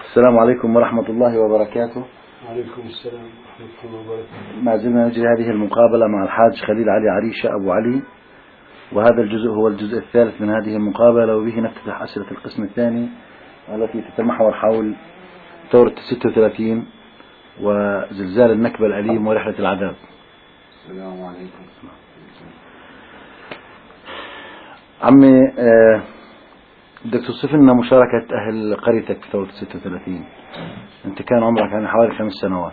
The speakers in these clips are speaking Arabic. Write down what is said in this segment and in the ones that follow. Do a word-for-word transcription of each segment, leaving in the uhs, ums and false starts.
السلام عليكم ورحمة الله وبركاته. وعليكم السلام ورحمة الله وبركاته. ما زلنا نجري هذه المقابلة مع الحاج خليل علي عريشة أبو علي، وهذا الجزء هو الجزء الثالث من هذه المقابلة، وبه نفتتح أسئلة القسم الثاني التي تتمحور حول ثورة ستة وثلاثين وزلزال النكبة الأليم ورحلة العذاب. السلام عليكم. عمي آه بدك توصف لنا مشاركة أهل قريتك في ثورة ستة وثلاثين. أنت كان عمرك يعني حوالي خمس سنوات.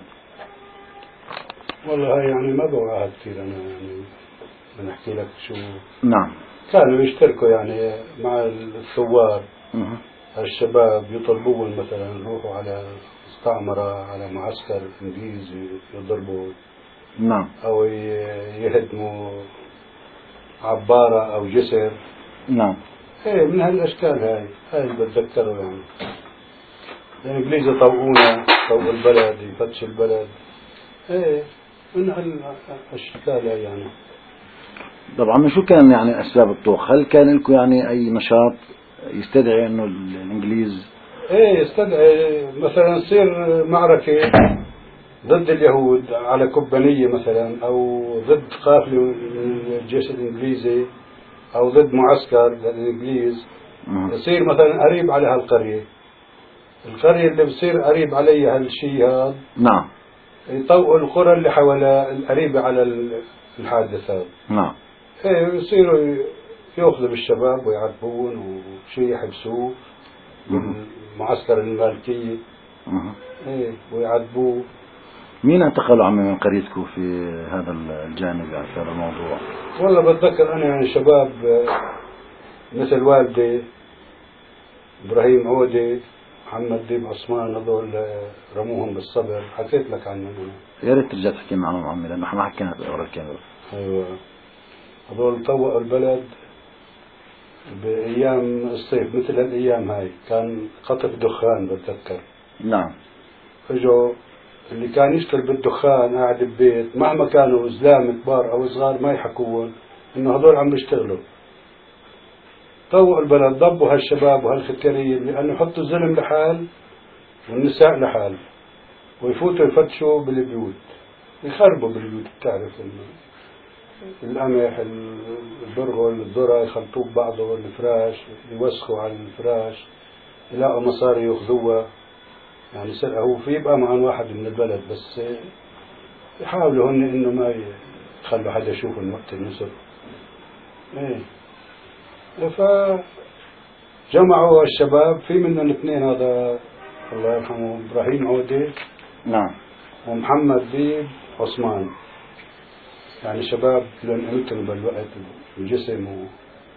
والله يعني ما بوعى كثير أنا، يعني بنحكي لك شو. نعم. كانوا يشتركوا يعني مع الثوار. مه. الشباب يطلبون مثلا يروحوا على مستعمرة، على معسكر إنجليزي يضربوا. نعم. أو يهدموا عبارة أو جسر. نعم. ايه من هالاشكال هاي هاي اللي بتذكره يعني. الانجليز يطوقونا، طوقوا البلد، يفتشوا البلد. ايه من هالاشكال هاي يعني. طبعا شو كان يعني اسباب الطوق؟ هل كان لكم يعني اي نشاط يستدعي انه الانجليز؟ ايه يستدعي مثلا تصير معركة ضد اليهود على كوبانية مثلا، او ضد قافلة من الجيش الانجليزي، او ضد معسكر للانجليز. يصير مثلا قريب على هالقرية، القرية اللي بصير قريب عليها هالشيء هذا. نعم. يطوقوا القرى اللي حوالها القريبة على الحادث هذا. نعم. ايه يصيروا ياخذوا بالشباب ويعذبون وشيء يحبسوه بالمعسكر المالكية. ايه ويعذبوه. مين اعتقلوا عمي من قريتكم في هذا الجانب يعني في هذا الموضوع؟ والله بتذكر انا يعني شباب مثل والدي ابراهيم عودي، محمد ديب عثمان، هذول رموهم بالصبر، حكيت لك عنهم انا. يا ريت ترجع تحكي معهم عمي لانه احنا ما حكينا ورا الكاميرا. ايوه هذول طوقوا البلد بايام الصيف مثل هالايام هاي، كان قطف دخان بتذكر. نعم. اجوا اللي كان يشتغل بالدخان قاعد ببيت، مهما كانوا زلام كبار او صغار ما يحكون انه هذول عم بيشتغلوا. طوقوا البلد، ضبوا هالشباب وهالفتريين لانه يحطوا الزلم لحال والنساء لحال، ويفوتوا يفتشوا بالبيوت، يخربوا بالبيوت. بتعرف القمح، البرغل، الذرة يخلطوه ببعضه، الفراش يوسخوا على الفراش، يلاقوا مصاري ياخذوها. يعني هو في يبقى معهم واحد من البلد، بس يحاولوا هن انه ما يخلوا حدا يشوفهم وقت النصر. ايه فجمعوا الشباب، في منهم اثنين، هذا الله يرحمه ابراهيم عودي. نعم. ومحمد ديب عثمان، يعني شباب لهم قيمتهم بالوقت الجسم. و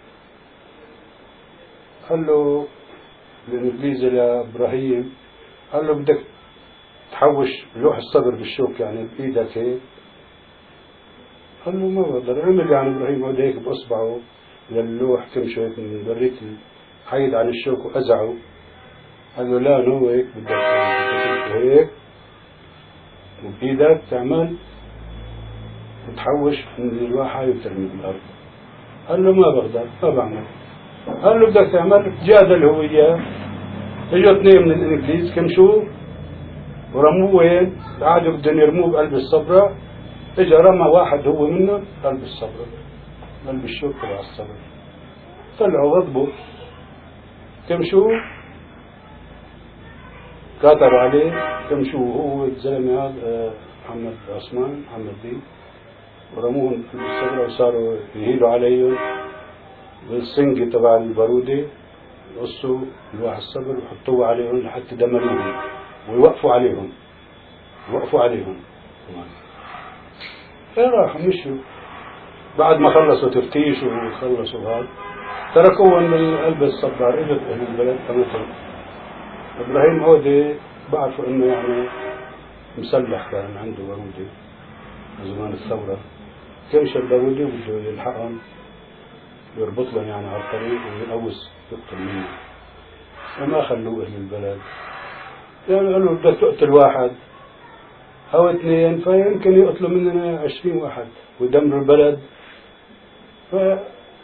قال له الانجليزي لابراهيم، قال له بدك تحوش لوح الصبر بالشوك يعني بايدك هيك. قال له ما بقدر. عمل يعني ابراهيم عود هيك باصبعه للوح كمشه هيك من بريت حيد عن الشوك وازعه. قال له لا نو هيك بدك هيك وبايدك تعمل وتحوش من الواحة وترمي بالأرض. قال له ما بقدر ما بعمل. قال له بدك تعمل. جادل هو إياه. اجوا اثنين من الإنجليز كمشوا ورموه وين؟ قعدوا بدهم يرموه بقلب الصبرة. اجا رمى واحد هو منهم قلب الصبرة، قلب الشوك تبع الصبرة. طلعوا غضبوا كمشوا كاتروا عليه. كمشوا هو الزلمة هذا محمد عثمان، محمد دين، ورموهم في الصبرة وصاروا يهيلوا عليهم بالسنجة تبع البارودة، يقصوا الواح الصبر ويحطوه عليهم لحتى دمروهم ويوقفوا عليهم يوقفوا عليهم راحوا مشوا. بعد ما خلصوا تفتيش وخلصوا هذا تركوهم من قلب الصبار. اجت اهل البلد كمان. ابراهيم عودي بعرفوا انه يعني مسلح، كان عنده بارودة زمان الثورة. كمش البارودة وبده يلحقهم يربط لهم يعني على الطريق ويقوس يقتل منه، وما خلوه أهل البلد. يعني قالوا بدك تقتل واحد أو اثنين فيمكن يقتلوا مننا عشرين واحد ويدمروا البلد،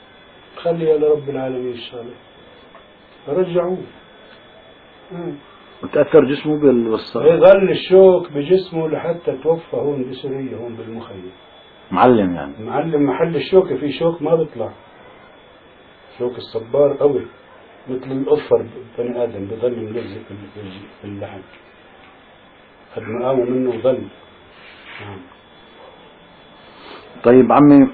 فخليها لرب العالمين الشغلة. فرجعوه. وتأثر جسمه بالوصة. يظل الشوك بجسمه لحتى توفى هون بسوريا هون بالمخيم. معلم يعني. معلم محل الشوك، في شوك ما بيطلع. شوك الصبار قوي مثل الأظفر بني آدم بظل ملزق في اللحم. قد ما قاموا منه ظل. نعم. طيب عمي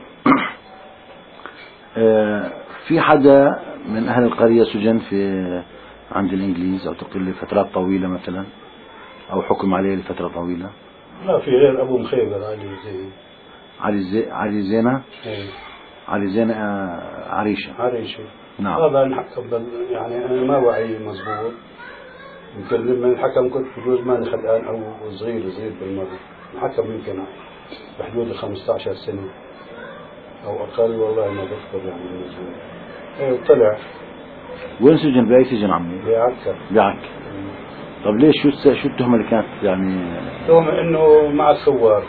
في حدا من أهل القرية سجن في عند الإنجليز أو تقول لفترات طويلة مثلا، أو حكم عليه لفترة طويلة؟ لا في غير أبو مخيبر علي زين. علي زي علي زينة. ايه. علي زينة عريشة. عريشة. نعم. هذا الحكم يعني أنا ما وعي مزبوط. يمكن لما الحكم كنت بجوز ماني خلقان أو صغير صغير بالمرة. الحكم يمكن بحدود خمسة عشر سنة أو أقل، والله ما بذكر يعني المزبوط. ايه وطلع. وين سجن؟ بأي سجن عمي؟ بعكا. بعكا. طب ليش شو شو التهمة اللي كانت يعني؟ تهمة إنه مع الثوار.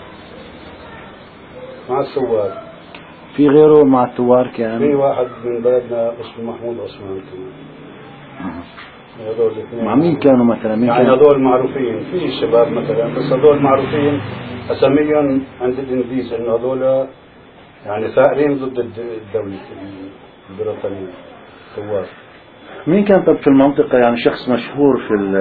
مع الثوار. في غيره مع الثوار كان؟ في واحد من بلدنا اسمه محمود عثمان كمان. هذول الاثنين. مع مين كانوا مثلا؟ مين يعني كان؟ هذول معروفين في الشباب مثلا، بس هذول معروفين اساميهم عند الانجليز انه هذول يعني ثائرين ضد الدولة البريطانية الثوار. مين كان طب في المنطقة يعني شخص مشهور في ال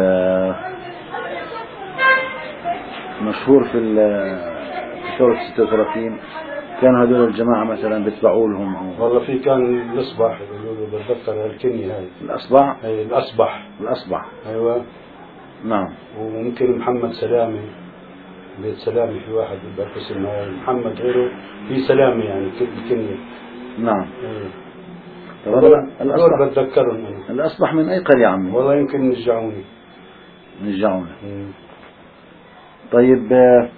مشهور في ال في ثورة ستة وثلاثين كان هذول الجماعة مثلا بيتبعوا لهم؟ والله في كان الأصبح يقولوا بتذكر الكنية هاي. الأصبع؟ أي الأصبح. الأصبع. أيوة. نعم. وممكن محمد سلامي، بيت سلامي في واحد بعرف اسمه محمد غيره، في سلامي يعني الكنية. نعم. أيه. الأصبح بتذكرهم أنا. الأصبح من أي قرية عمي؟ والله يمكن نرجعوني. نرجعونا. طيب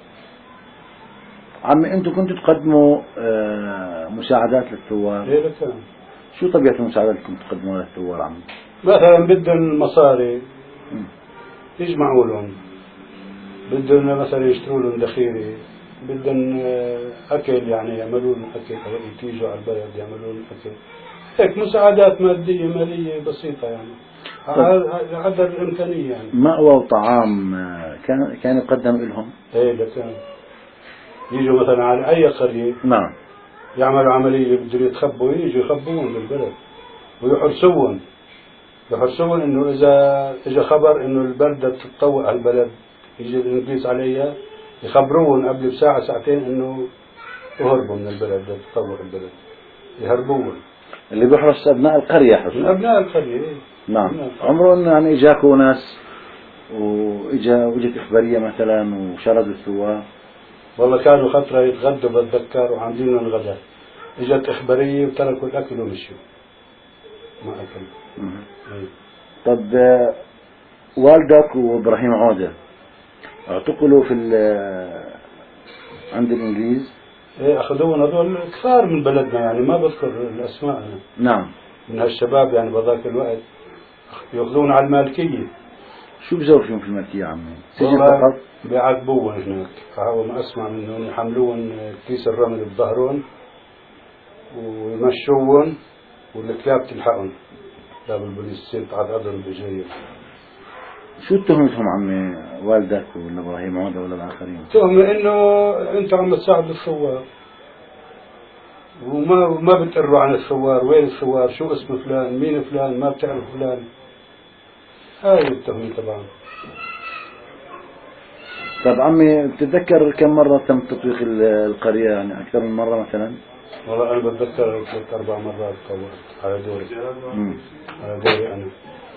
عمي أنتم كنتوا تقدموا مساعدات للثوار؟ إيه لكان. شو طبيعة المساعدات اللي كنتوا تقدموها للثوار عمي؟ مثلا بدهم مصاري يجمعوا لهم، بدهم مثلا يشتروا لهم ذخيرة، بدهم أكل يعني يعملوا لهم أكل أو يتيجوا على البلد يعملوا لهم أكل، هيك مساعدات مادية مالية بسيطة يعني على قدر الإمكانية يعني. مأوى وطعام كان كان يقدم لهم؟ إيه لكان يجوا مثلا على أي قرية. نعم. يعملوا عملية بدهم يتخبوا، يجوا يخبوهم بالبلد ويحرسوهم يحرسوهم إنه إذا إجا خبر إنه البلدة بتتطوق على البلد يجي الإنجليز عليها يخبروهم قبل بساعة ساعتين إنه يهربوا من البلد تتطوق البلد يهربوهم. اللي بيحرس أبناء القرية يحرسوا؟ من أبناء القرية. نعم. عمره إنه يعني إجاكوا ناس وإجا وجت إخبارية مثلا وشردوا الثوار؟ والله كانوا خطرة يتغدوا بتذكر وعاملين لهم غدا، إجت إخبارية وتركوا الأكل ومشوا ما أكلوا. طب والدك وإبراهيم عودة اعتقلوا في عند الإنجليز؟ إيه أخذوهم هذول كثار من بلدنا يعني ما بذكر الأسماء أنا. نعم. من هالشباب يعني بذاك الوقت يأخذون على المالكية. شو بزور فيهم في المالكية عمي؟ سجن فقط؟ بيعذبوهم هناك، فهو ما أسمع منهم يحملون كيس الرمل بظهرهم ويمشوهم والكلاب تلحقهم، كلاب البوليس تصير تعرضهم بجريمة. شو تهمتهم عمي والدك ولا ابراهيم عودة ولا الاخرين؟ تهمة انه انت عم تساعد الثوار وما ما بتقروا عن الثوار، وين الثوار، شو اسم فلان، مين فلان، ما بتعرف فلان. هاي التهمة طبعا. طب عمي بتتذكر كم مرة تم تطويق القرية يعني أكثر من مرة مثلا؟ والله أنا بتذكر ثلاث أربع مرات طوّلت على دوري. مم. على دوري أنا.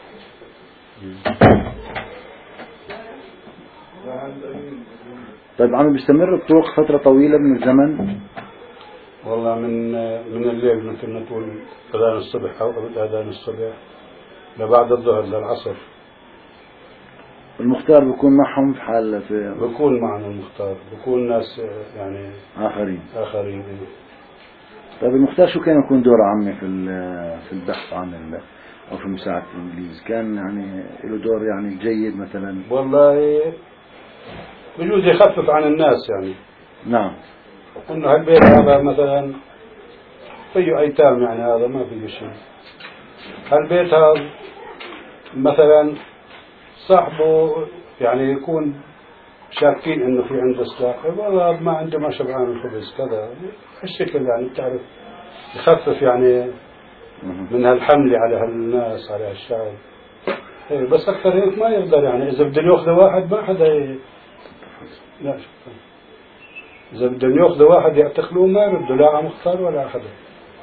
طيب عم بيستمر الطوق فترة طويلة من الزمن؟ والله من من الليل مثل ما تقول أذان الصبح أو قبل أذان الصبح لبعد الظهر للعصر. المختار بيكون معهم في حال في بيكون معنا المختار، بيكون ناس يعني آخرين آخرين. طيب المختار شو كان يكون دوره عمي في في البحث عن ال أو في مساعدة الإنجليز؟ كان يعني له دور يعني جيد مثلا؟ والله بجوز يخفف عن الناس يعني. نعم. إنه هالبيت هذا مثلا فيه أيتام يعني هذا ما فيه شيء. هالبيت هذا مثلا صاحبه يعني يكون شاكين انه في عنده سلاح، والله ما عنده ما شبعان الخبز كذا هالشكل، يعني بتعرف يخفف يعني من هالحمل على هالناس على هالشعب. إيه بس اكثر هيك ما يقدر، يعني اذا بدهم ياخذوا واحد ما حدا ي... لا شكرا. اذا بدهم ياخذوا واحد يعتقلوه ما يردوا لا على مختار ولا على حدا.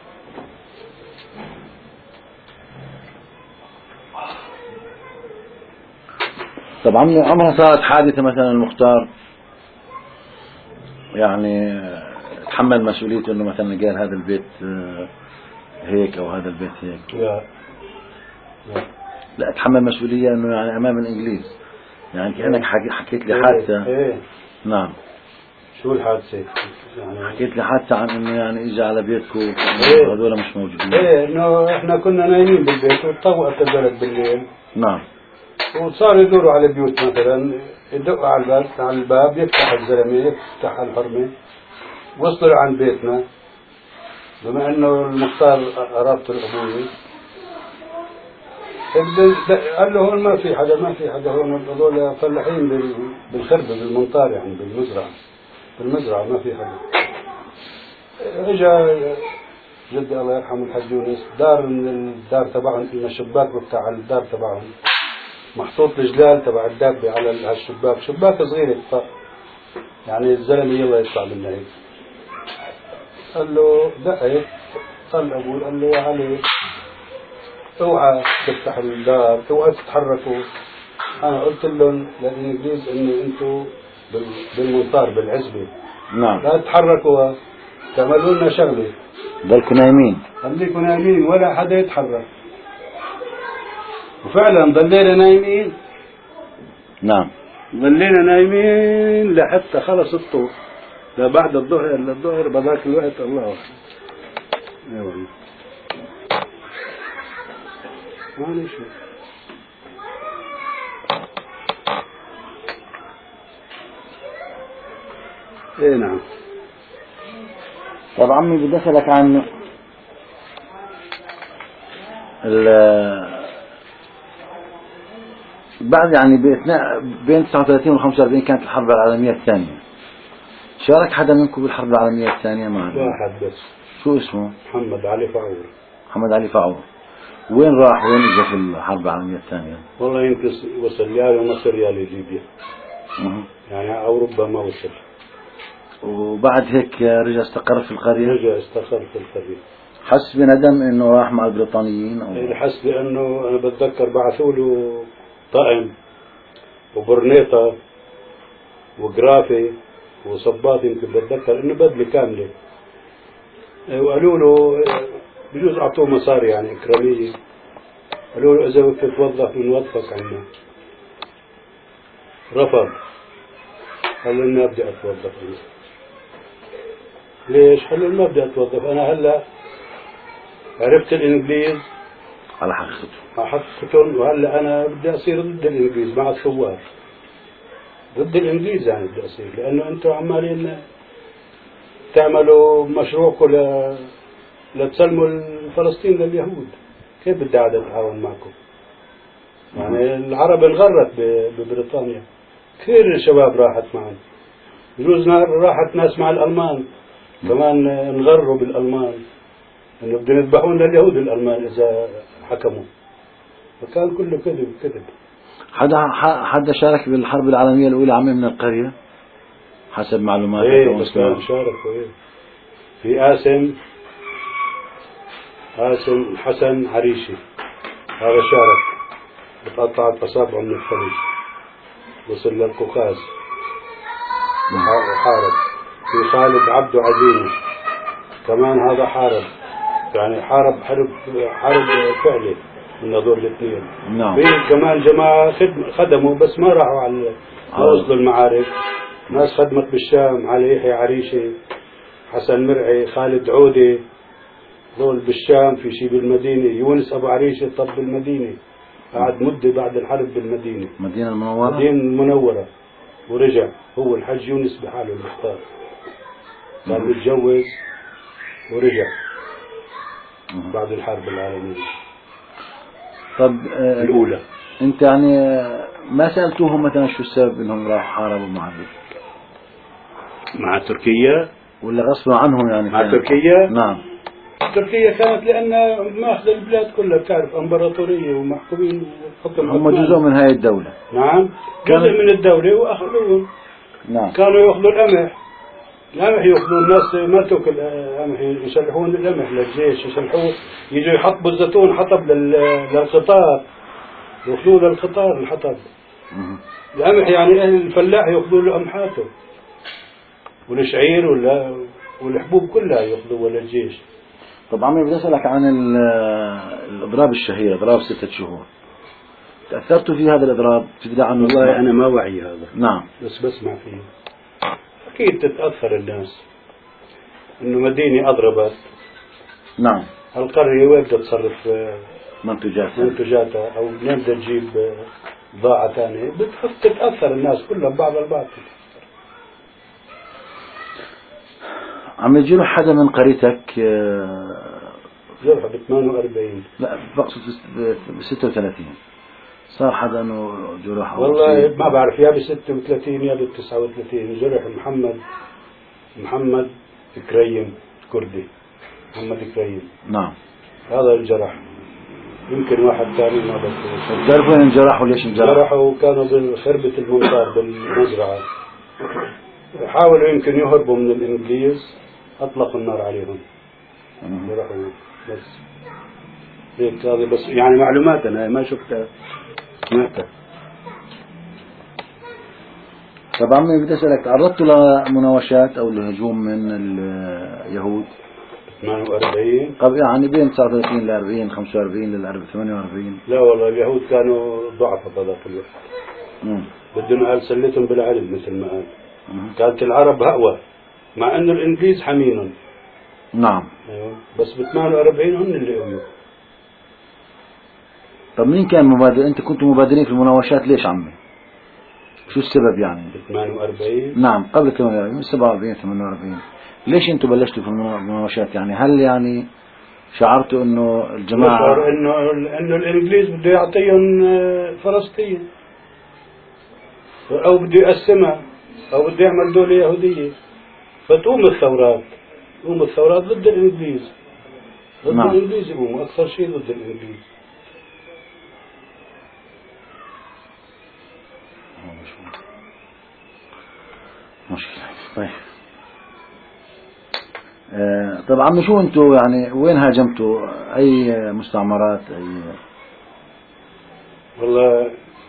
طب عمي عمرها صارت حادثة مثلا المختار يعني تحمل مسؤوليته انه مثلا قال هذا البيت هيك او هذا البيت هيك؟ لا لا لا تحمل مسؤولية انه يعني امام الانجليز، يعني كأنك حكيت لي إيه حادثة. إيه. نعم. شو الحادثة؟ يعني حكيت لي حادثة عن انه يعني اجى على بيتكم إيه. هذول مش موجودين. ايه انه احنا كنا نايمين بالبيت وطوقت البلد بالليل. نعم. وصاروا يدوروا على بيوت مثلا، يدقوا على الباب على الباب يفتح الزلمه يفتح الحرمه، وصلوا عند بيتنا بما انه المختار قرابته الابويه، قال له هون ما في حدا ما في حدا هون، هذول فلاحين بالخربه بالمنطار يعني بالمزرعه بالمزرعه ما في حدا. اجا جدي الله يرحمه الحاج يونس، دار من الدار تبعهم، من الشباك بتاع الدار تبعهم محطوط الجلال تبع الدابة على الشباك، شباك صغير يعني الزلمة يلا يطلع منها هيك. قال له دقيت، قال أبوه قال له يا علي اوعى تفتح الدار، اوعى تتحركوا. أنا قلت لهم للإنجليز إنه أنتوا بالمنطار بالعزبة نعم لا تتحركوا تعملوا لنا شغلة، ضلكم نايمين. خليكم نايمين ولا حدا يتحرك. وفعلا ضلينا نايمين. نعم ضلينا نايمين لحتى خلص الطور، لا بعد الظهر الا الظهر بذاك الوقت الله اكبر. ايوه معلش. ايه نعم. طب عمي بدي اسالك عن بعد يعني بين تسعة وثلاثين و خمسة وأربعين كانت الحرب العالمية الثانية، شارك حدا منكم بالحرب العالمية الثانية معنا؟ واحد بس. شو اسمه؟ محمد علي فعور. محمد علي فعور. وين راح وين اجى في الحرب العالمية الثانية؟ والله يمكن وصل يا مصر يا ليبيا يعني، او ربما وصل. وبعد هيك رجع استقر في القرية؟ رجع استقر في القرية. حس بندم انه راح مع البريطانيين او؟ حس بانه انا بتذكر بعثوا له طقم وبرنيطة وقرافة وصباط، يمكن بتذكر انه بدلة كاملة، وقالوا له بجوز اعطوه مصاري يعني اكرامية، قالوا له اذا بدك تتوظف بنوظفك عنا. رفض، قال له ما بدي اتوظف أنا. ليش؟ قال له ما بدي اتوظف انا، هلا عرفت الانجليز على حقيقته على حقيقتهم، وهلا انا بدي اصير ضد الانجليز مع الثوار، ضد الانجليز يعني بدي اصير، لانه انتم عمالين تعملوا مشروعكم ل... لتسلموا فلسطين لليهود، كيف بدي اقعد اتعاون معكم؟ يعني العرب انغرت ب... ببريطانيا، كثير الشباب راحت معهم، بجوز راحت ناس مع الالمان كمان انغروا بالالمان، انه بدهم يذبحون لليهود الالمان اذا حكموا، فكان كله كذب كذب. حدا حدا شارك بالحرب العالمية الأولى عمي من القرية حسب معلوماتك؟ ايه بس كان شاركوا. ايه في قاسم قاسم حسن عريشي، هذا شارك بتقطعت أصابعه من الخليج وصل للقوقاز وحارب. في خالد عبده عزيمة كمان هذا حارب، يعني حارب حرب حرب فعلي من هذول الاثنين. نعم. في كمان جماعة خدموا بس ما راحوا على ما وصلوا المعارك، ناس خدمت بالشام، علي يحيى عريشي، حسن مرعي، خالد عودي، دول بالشام، في شي بالمدينة، يونس أبو عريشة طب بالمدينة، قعد مدة بعد الحرب بالمدينة، مدينة المنورة. مدينة المنورة، ورجع هو الحج يونس بحاله المختار، كان متجوز ورجع بعد الحرب العالمية. طب آه الأولى. أنت يعني ما سألتوهم مثلا شو السبب انهم راحوا حاربوا مع مع تركيا ولا غصبا عنهم يعني؟ مع تركيا؟ نعم. تركيا كانت لأن ماخذ البلاد كلها، بتعرف امبراطورية ومحكومين حكم هم جزء من هاي الدولة. نعم جزء من الدولة وأخذوهم. نعم. كانوا يأخذوا القمح، القمح يأخذوا الناس ما تأكل قمح، يشلحون القمح للجيش، يشلحوه يجوا يحطوا الزيتون حطب للقطار، يأخذوه للقطار الحطب. القمح يعني أهل الفلاح يأخذوا له قمحاته، والشعير ولا والحبوب كلها يأخذوها للجيش. طب عمي بدي أسألك عن الإضراب الشهير، إضراب ستة شهور، تأثرتوا في هذا الإضراب؟ تقدر عنه؟ والله أنا ما وعي هذا. نعم. بس بسمع فيه. أكيد تتأثر الناس إنه مدينة أضربت. نعم. القرية وين بدها تصرف منتجاتها منتجاتها أو منين بدها تجيب بضاعة ثانية؟ بتتأثر الناس كلها ببعض البعض. عم يجي له حدا من قريتك جرحه ب ثمانية وأربعين؟ لا بقصد ب ستة وثلاثين صار حدا انه جرح؟ والله ما بعرف، يا ب ستة وثلاثين يا ب تسعة وثلاثين. جرح محمد محمد كريم كردي، محمد كريم. نعم. هذا الجرح. يمكن واحد ثاني ما بذكر. تعرفوا وين انجرحوا ليش انجرحوا؟ جرحوا كانوا بخربة المنطار بالمزرعة، حاولوا يمكن يهربوا من الإنجليز، أطلقوا النار عليهم. جرحوا بس هيك. هذا بس يعني معلومات أنا ما شفتها سمعتها. طب عمي بدي أسألك، تعرضتوا لمناوشات أو لهجوم من اليهود؟ ثمانية وأربعين قبل يعني بين تسعة وثلاثين ل أربعين خمسة وأربعين لل ثمانية وأربعين؟ لا والله اليهود كانوا ضعفاء بهذاك الوقت. بدهم قال سلتهم بالعلم مثل ما قال. كانت العرب هقوة مع انه الانجليز حمينهم. نعم. ايوه بس ب ثمانية وأربعين هم اللي قويوا. طب مين كان مبادر؟ انت كنتوا مبادرين في المناوشات ليش عمي؟ شو السبب يعني؟ ب ثمانية وأربعين؟ نعم قبل ثمانية وأربعين، سبعة وأربعين ثمانية وأربعين، ليش انتوا بلشتوا في المناوشات يعني؟ هل يعني شعرتوا انه الجماعة شعر انه انه الانجليز بده يعطيهم فلسطين او بده يقسمها او بده يعمل دولة يهودية، فتقوم الثورات، تقوم الثورات ضد الانجليز، ضد نعم. الانجليز يقوموا اكثر شيء ضد الانجليز. مشكلة. طيب آه طب عمي شو انتوا يعني وين هاجمتوا؟ اي مستعمرات؟ اي والله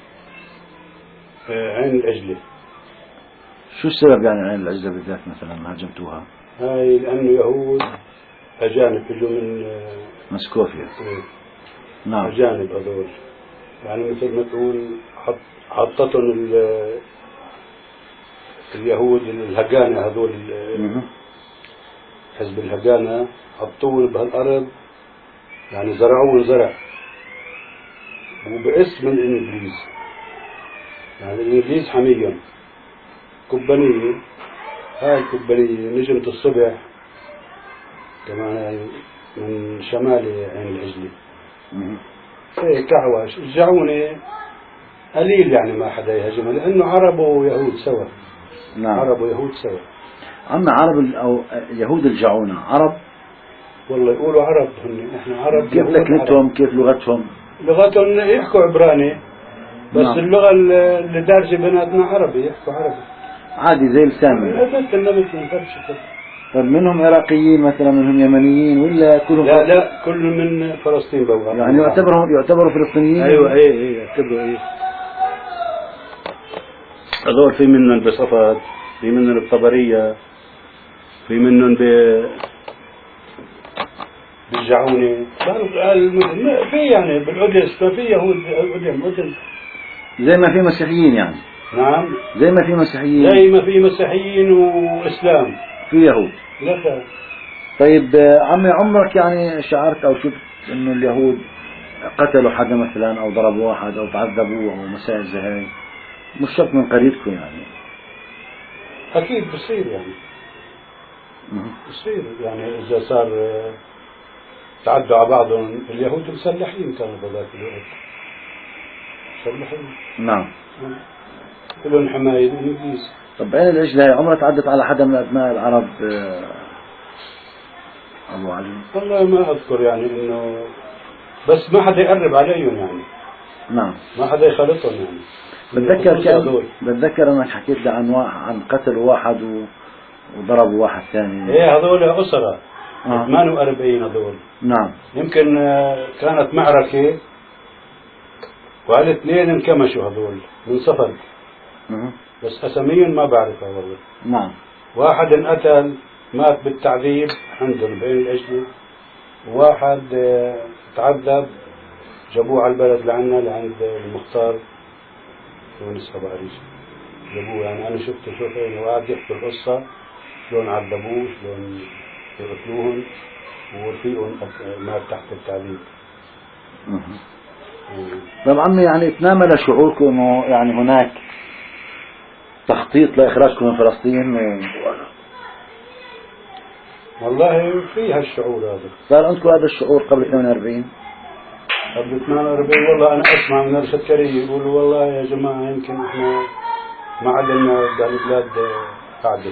آه عين العجلة. شو السبب يعني عين العجلة بالذات مثلا هاجمتوها؟ هاي لأنه يهود أجانب اجوا من آه مسكوفيا. إيه. نعم. أجانب هذول، يعني مثل ما تقول حط حطتهم اليهود الهجانة هذول، حزب الهجانة حطوه بهالأرض، يعني زرعوه زرع وباسم الإنجليز، يعني الإنجليز حميهم. كوبانية، هاي الكوبانية نجمة الصبح كمان هاي من شمال عين العجلة. هيك كعواش رجعوني قليل، يعني ما حدا يهاجمها لأنه عرب ويهود سوا. نعم. عرب ويهود سوا. عم عرب أو يهود الجعونة عرب؟ والله يقولوا عرب هن، احنا عرب. كيف لكنتهم؟ كيف لغتهم؟ لغتهم يحكوا عبراني بس. نعم. اللغة اللي دارجة بيناتنا عربي، يحكوا عربي عادي زي لساننا. مثلنا مثل فرشة. طيب منهم عراقيين مثلا، منهم يمنيين ولا كلهم؟ لا لا كل من فلسطين بوغا. يعني يعتبروا يعتبروا فلسطينيين؟ ايوه ايه ايه يعتبروا ايه. هذول في منهم بصفد، في منهم بطبرية، في منهم ب بالجعونة، في يعني بالقدس، ففي يهود قدم قدم زي ما في مسيحيين يعني. نعم زي ما في مسيحيين، زي ما في مسيحيين وإسلام في يهود. لا ف... طيب عمي عمرك يعني شعرت أو شفت إنه اليهود قتلوا حدا مثلا أو ضربوا واحد أو تعذبوا أو مسائل زي هاي؟ مش شرط من قريتكم يعني. أكيد بصير يعني. بصير يعني إذا صار تعدوا على بعضهم. اليهود مسلحين كانوا بذاك الوقت، مسلحين. نعم. لهم حماية الإنجليز. طب بعين العجلة هي عمرها تعدت على حدا من أبناء العرب أبو علي؟ والله ما أذكر يعني إنه، بس ما حدا يقرب عليهم يعني. نعم. ما حدا يخالطهم يعني. بتذكر كان بتذكر انك حكيت لي عن واحد عن قتل واحد و... وضربوا واحد ثاني. ايه هذول أسرة آه. ثمانية وأربعين هذول. نعم. يمكن كانت معركة وهالاثنين انكمشوا هذول من صفد. أه. بس أساميهم ما بعرفها والله. نعم. واحد انقتل مات بالتعذيب عندهم بعين العجلة، وواحد تعذب جابوه على البلد لعنا لعند المختار يونس أبو عريش. جابوه يعني أنا شفته شوفين وقاعد يحكي القصة شلون عذبوه شلون يقتلوهم ورفيقهم مات تحت التعذيب. طب عمي يعني تنامل شعوركم انه يعني هناك تخطيط لإخراجكم من فلسطين؟ والله في هالشعور هذا. صار عندكم هذا الشعور قبل ثمانية وأربعين؟ قبل ثمانية وأربعين والله أنا أسمع من رشد كريه يقولوا والله يا جماعة يمكن إحنا ما عدلنا بالبلاد قاعدة.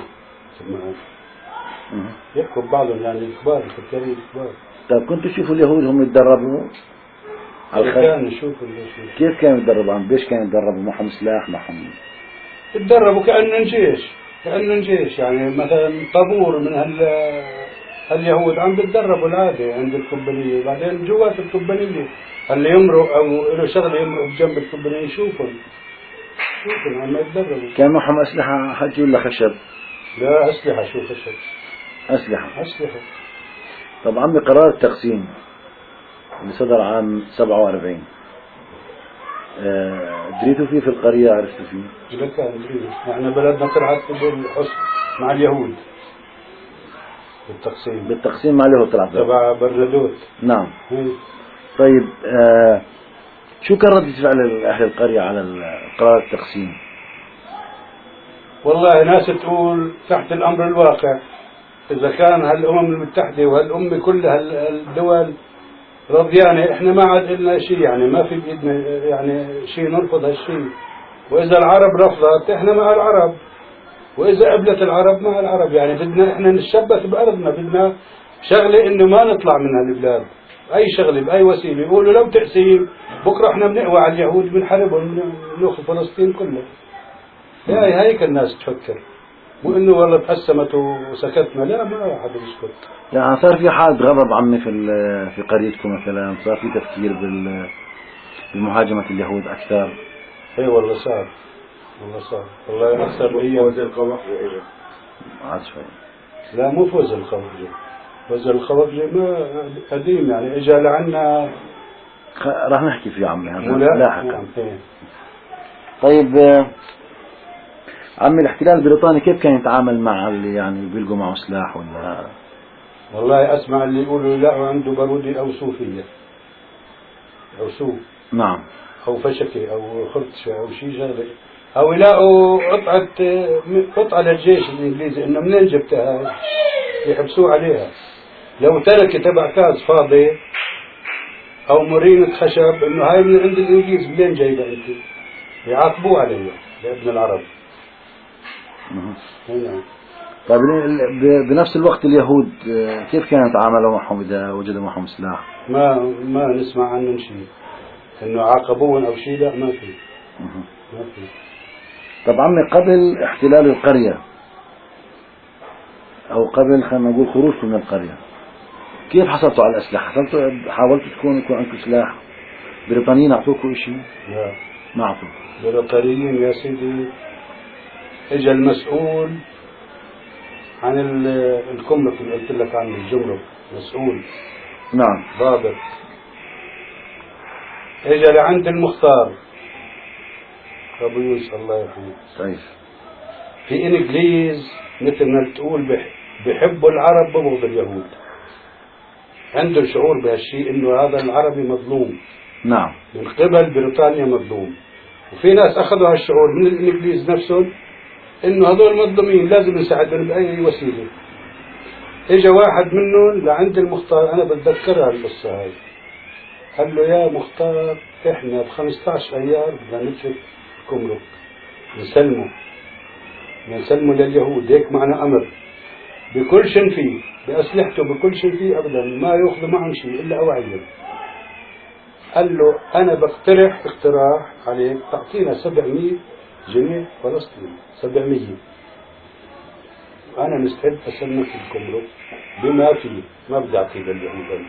يحكوا ببعضهم يعني الكبار الفكريين الكبار. طيب كنتوا تشوفوا اليهود هم يتدربوا على الخير؟ كانوا يشوفوا كيف كانوا يتدربوا؟ عم ليش كانوا يتدربوا؟ معهم سلاح معهم؟ يتدربوا كأنهم جيش كأنهم جيش يعني مثلا طابور من هال اليهود عم بتدربوا العادة عند القبانية، بعدين جوات القبانية اللي يمرق أو له شغله يمرق بجنب القبانية يشوفهم شوفهم عم يتدربوا. كان معهم أسلحة حجي ولا خشب؟ لا أسلحة. شو خشب؟ أسلحة. أسلحة. طب عمي قرار التقسيم اللي صدر عام سبعة وأربعين دريتوا فيه في القرية؟ عرفتوا فيه؟ لا كان دريتوا. احنا بلدنا طلعت بالحصن مع اليهود بالتقسيم. بالتقسيم مع اليهود طلعت تبع بردوت. نعم. هي. طيب آه شو كان ردة فعل أهل القرية على قرار التقسيم؟ والله ناس تقول تحت الأمر الواقع إذا كان هالأمم المتحدة وهالأمة كل هالدول رضيانة إحنا ما عاد إلنا شيء يعني ما في بإيدنا يعني شيء نرفض هالشيء، وإذا العرب رفضت إحنا مع العرب، وإذا قبلت العرب مع العرب، يعني بدنا إحنا نتشبث بأرضنا، بدنا شغلة إنه ما نطلع من هالبلاد أي شغلة بأي وسيلة. يقولوا لو تقسيم بكرة إحنا بنقوى على اليهود بنحاربهم بنأخذ فلسطين كلها. هاي هيك الناس تفكر، مو إنه والله تقسمت وسكتنا، لا ما حدا يسكت. يعني صار في حالة غضب عمي في في قريتكم مثلا؟ صار في تفكير بال بمهاجمة اليهود أكثر؟ اي والله صار والله صار والله أكثر من فوز الخوفجي. عاد شوي. لا مو فوز الخوفجي، فوز الخوفجي ما قديم يعني اجى لعنا خ... راح نحكي فيه عمي هذا لاحقا. طيب عمي الاحتلال البريطاني كيف كان يتعامل مع اللي يعني بيلقوا معه سلاح ولا؟ والله اسمع اللي يقولوا لا عنده بارودي او صوفيه او صوف. نعم. او فشكه او خرطشه او شيء شغله، او يلاقوا قطعه قطعه للجيش الانجليزي انه منين جبتها هاي يحبسوه عليها. لو ترك تبع كاس فاضي او مرينة خشب انه هاي من عند الانجليز منين جايبها انت، يعاقبوه عليها لابن العرب. نعم. طيب بنفس الوقت اليهود كيف كانوا يتعاملوا معهم إذا وجدوا معهم سلاح؟ ما ما نسمع عنهم شيء إنه عاقبوهم أو شيء، لا ما في. ما في. طب عمي قبل احتلال القرية أو قبل خلينا نقول خروجكم من القرية كيف حصلتوا على الأسلحة؟ حصلتوا حاولتوا تكونوا يكون عندكم سلاح؟ بريطانيين أعطوكوا شيء؟ لا ما أعطوا. بريطانيين يا سيدي إجا المسؤول عن الكمرك اللي قلت لك عنه الجمرك، مسؤول. نعم. ضابط. اجى لعند المختار ابو يوسف الله يرحمه. طيب. في انجليز مثل ما تقول بحبوا العرب ببغض اليهود، عندهم شعور بهالشيء انه هذا العربي مظلوم. نعم. من قبل بريطانيا مظلوم، وفي ناس اخذوا هالشعور من الانجليز نفسهم انه هذول مظلومين لازم نساعدهم باي وسيله. اجى واحد منهم لعند المختار، انا بتذكرها القصه هاي، قال له يا مختار احنا ب خمسة عشر ايار بدنا نترك الكمرك نسلمه نسلمه لليهود، هيك معنا أمر بكل شيء فيه، بأسلحته بكل شيء فيه أبدا ما يأخذ معهم شيء إلا أوعيهم. قال له أنا بقترح اقتراح عليك تعطينا سبعمية جنيه فلسطيني، سبعمية، أنا مستعد أسلمك الكمرك بما فيه، ما بدي أعطيه لليهود.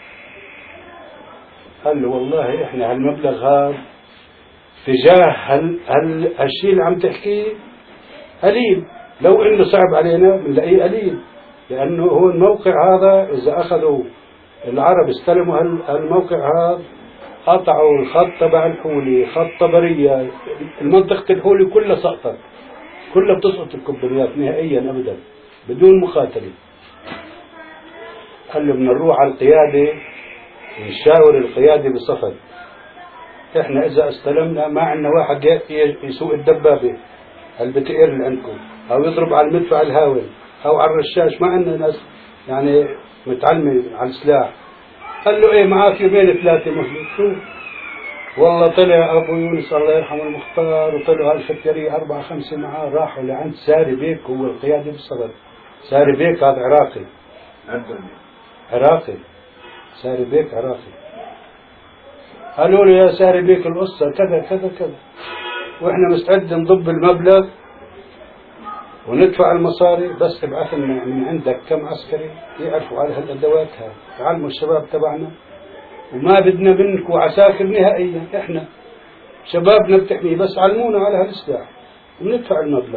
قال له والله إحنا هالمبلغ هذا تجاه هال هال هالشيء اللي عم تحكيه قليل، لو إنه صعب علينا بنلاقيه قليل، لأنه هو الموقع هذا إذا أخذوا العرب استلموا هالموقع هذا قطعوا الخط تبع الحولي، خط طبرية، المنطقة الحولي كلها سقطت، كلها بتسقط الكوبريات نهائيا أبدا بدون مقاتلة. قال له بدنا نروح على القيادة نشاور القيادة بصفد، إحنا إذا استلمنا ما عندنا واحد يسوق الدبابة البتئر اللي عندكم أو يضرب على المدفع الهاوي أو على الرشاش، ما عندنا ناس يعني متعلمة على السلاح. قال له إيه معاك يومين ثلاثة مهلة. شو والله طلع أبو يونس الله يرحمه المختار وطلعوا هالفترية أربعة خمسة معاه، راحوا لعند ساري بيك، هو القيادة بالصدد. ساري بيك هذا عراقي عراقي ساري بيك عراقي. قالوا له يا ساري بيك القصة كذا كذا كذا، وإحنا مستعد نضب المبلغ وندفع المصاري، بس ابعث لنا من عندك كم عسكري يعرفوا على هالأدوات هاي، تعلموا الشباب تبعنا، وما بدنا منكم عساكر نهائيا، إحنا شبابنا بتحميه، بس علمونا على هالسلاح وندفع المبلغ.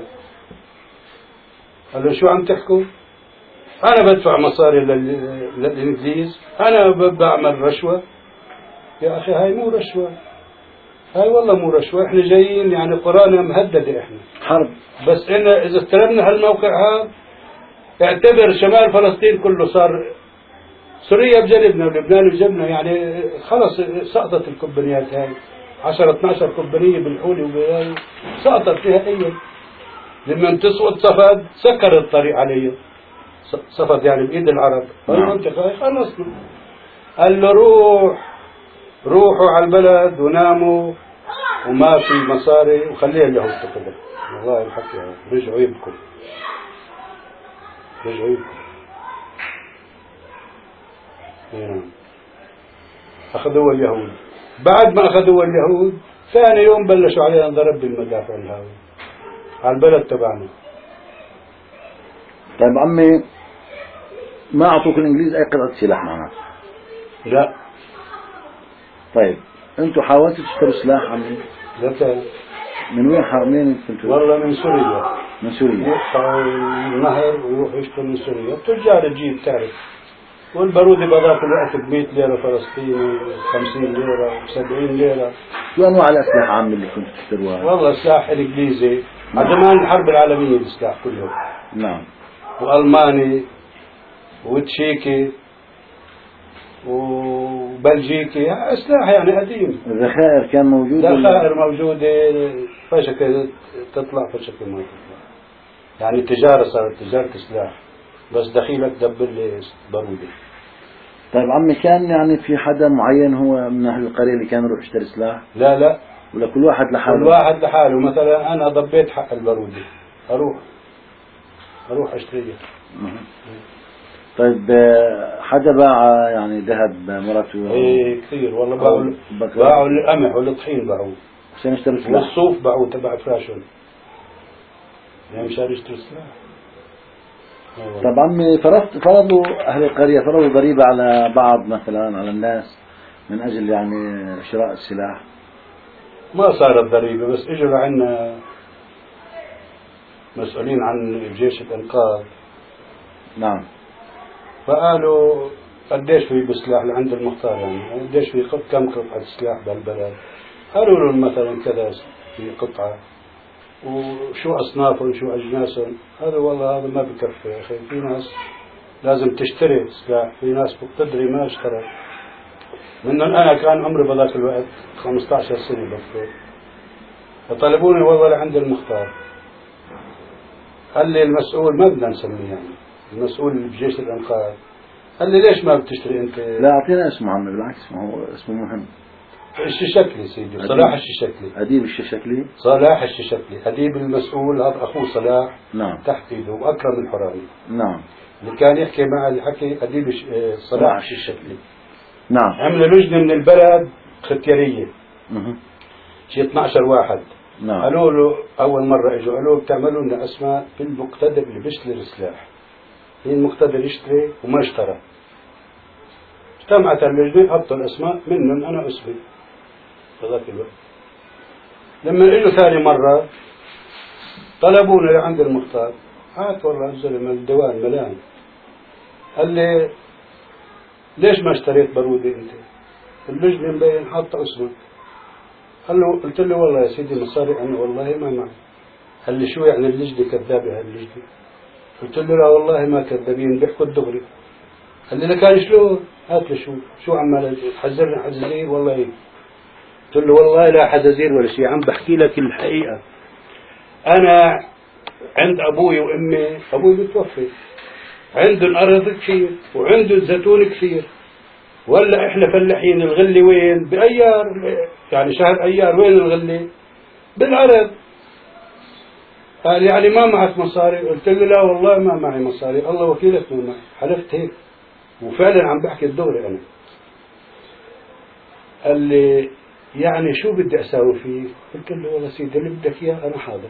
قالوا شو عم تحكوا؟ أنا بدفع مصاري للإنجليز، أنا بعمل رشوة. يا أخي هاي مو رشوة، هاي والله مو رشوة، إحنا جايين يعني قرانا مهددة، إحنا حرب. بس إن إذا استلمنا هالموقع هذا اعتبر شمال فلسطين كله صار سوريا بجنبنا ولبنان بجنبنا، يعني خلص سقطت الكومبانيات هاي عشرة اثناشر كومبانية بالحولي وبهاي سقطت نهائيا. لما تسقط صفد سكر الطريق عليه، صفد يعني بإيد العرب المنطقة هاي خلصنا. قال له روح روحوا على البلد وناموا وما في مصاري وخليها اليهود تقدر. والله الحكي رجعوا يبكوا رجعوا يبكوا. نعم أخذوا اليهود. بعد ما أخذوا اليهود ثاني يوم بلشوا علينا ضرب بالمدافع الهاوية على البلد تبعنا. طيب عمي ما أعطوك الإنجليز أي قطعة سلاح معنا؟ لا. طيب أنتوا حاولتوا تشتروا سلاح عمي؟ لا. من وين حاملين كنتوا؟ والله من سوريا. من سوريا. يقطعوا النهر ويروحوا يشتروا من سوريا، التجار تجيب تعرف، والبارودة بهذاك الوقت ب مئة ليرة فلسطيني، خمسين ليرة، سبعين ليرة. شو أنواع الأسلحة عامة اللي كنتوا تشتروها؟ والله سلاح إنجليزي، على زمان الحرب العالمية السلاح كله. نعم. وألماني وتشيكي وبلجيكي، أسلحة يعني قديم. الذخائر كان موجودة؟ ذخائر موجودة، فشكل تطلع فشكل ما تطلع، يعني تجارة صارت تجارة سلاح، بس دخيلك دبر لي بارودة. طيب عمي كان يعني في حدا معين هو من أهل القرية اللي كان يروح يشتري سلاح؟ لا لا، ولا كل واحد لحاله؟ كل واحد لحاله. مثلا أنا ضبيت حق البارودة أروح أروح أشتريها. طيب حدا باع يعني ذهب مرته؟ ايه كثير والله، باعوا باعوا القمح والطحين باعوه عشان يشتروا سلاح، والصوف باعوه تبع فراشون يعني مشان يشتروا سلاح. طب عمي فرض فرضوا أهل القرية فرضوا ضريبة على بعض مثلا على الناس من أجل يعني شراء السلاح؟ ما صارت ضريبة، بس اجوا لعنا مسؤولين عن جيش الإنقاذ. نعم. فقالوا قديش في بسلاح لعند المختار، يعني قديش في كم قطعة سلاح بالبلد؟ قالوا لهم مثلا كذا في قطعة، وشو أصنافهم شو أجناسهم. هذا والله هذا ما بكفي يا أخي، في ناس لازم تشتري سلاح، في ناس بتدري ما اشترى. من أنا كان عمري بذاك الوقت خمسة عشر سنة بفكر، فطلبوني والله لعند المختار. قال لي المسؤول ما بدنا نسميه يعني المسؤول بجيش الإنقاذ، قال لي ليش ما بتشتري أنت؟ لا أعطينا اسمه عمي، بالعكس هو اسمه مهم. الششكلي سيدي، صلاح الششكلي. أديب الششكلي. صلاح الششكلي أديب المسؤول، هذا أخوه صلاح. نعم. تحت إيده، وأكرم الحراني. نعم. اللي كان يحكي مع اللي حكي أديب صلاح الششكلي. نعم. عملوا لجنة من البلد ختيارية. مه. شي اثناشر واحد. نعم. قالوا له أول مرة إجوا قالوا بتعملوا لنا أسماء في المقتدر اللي بيشتري السلاح. هي المقتدر يشتري وما اشترى. اجتمعت اللجنة حطوا الأسماء، منهم أنا اسمي في ذاك الوقت. لما اجوا ثاني مرة طلبونا لعند المختار، هات والله الزلمة الديوان ملان. قال لي ليش ما اشتريت بارودة أنت؟ اللجنة مبين حاطة اسمك. قال له قلت له والله يا سيدي مصاري أنا والله ما معي. قال لي شو يعني اللجنة كذابة هاللجنة؟ قلت له لا والله ما كذابين، بيحكوا الدغري. قال لي لكان شلون؟ هات لي شو شو عمال تحذرني حزازير والله هيك. قلت له والله لا حزازير ولا شيء، عم بحكي لك الحقيقة. أنا عند أبوي وأمي، أبوي متوفي، عندهم أرض كثير وعندهم زيتون كثير، ولا إحنا فلاحين. الغلة وين؟ بأيار، يعني شهر أيار. وين الغلة؟ بالأرض. قال يعني ما معك مصاري؟ قلت له لا والله ما معي مصاري، الله وكيلك ما معي. حلفت هيك وفعلا عم بحكي الدغري أنا. قال لي يعني شو بدي أساوي فيه؟ قلت له والله سيدي اللي بدك إياه أنا حاضر.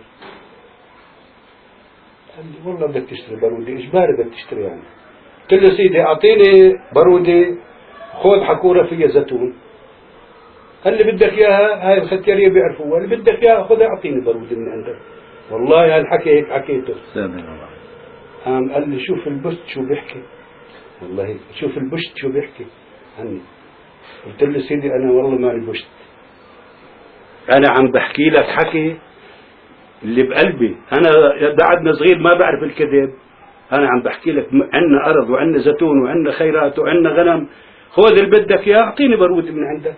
قال لي والله بدك تشتري بارودة، إجباري بدك تشتري يعني. قلت له سيدي أعطيني بارودة خذ حكورة فيها زيتون. قال لي بدك إياها؟ هاي الختيارية بيعرفوها، اللي بدك إياها خذ أعطيني بارودة من عندك. والله هالحكي هيك حكيته. قام قال لي شوف البشت شو بيحكي، والله هيك شوف البشت شو بيحكي عني. قلت له سيدي أنا والله ماني بشت، أنا عم بحكي لك حكي اللي بقلبي. أنا بعدنا صغير ما بعرف الكذب. أنا عم بحكي لك عنا أرض وعنا زيتون وعنا خيرات وعنا غنم، خذ اللي بدك إياه أعطيني بارودة من عندك.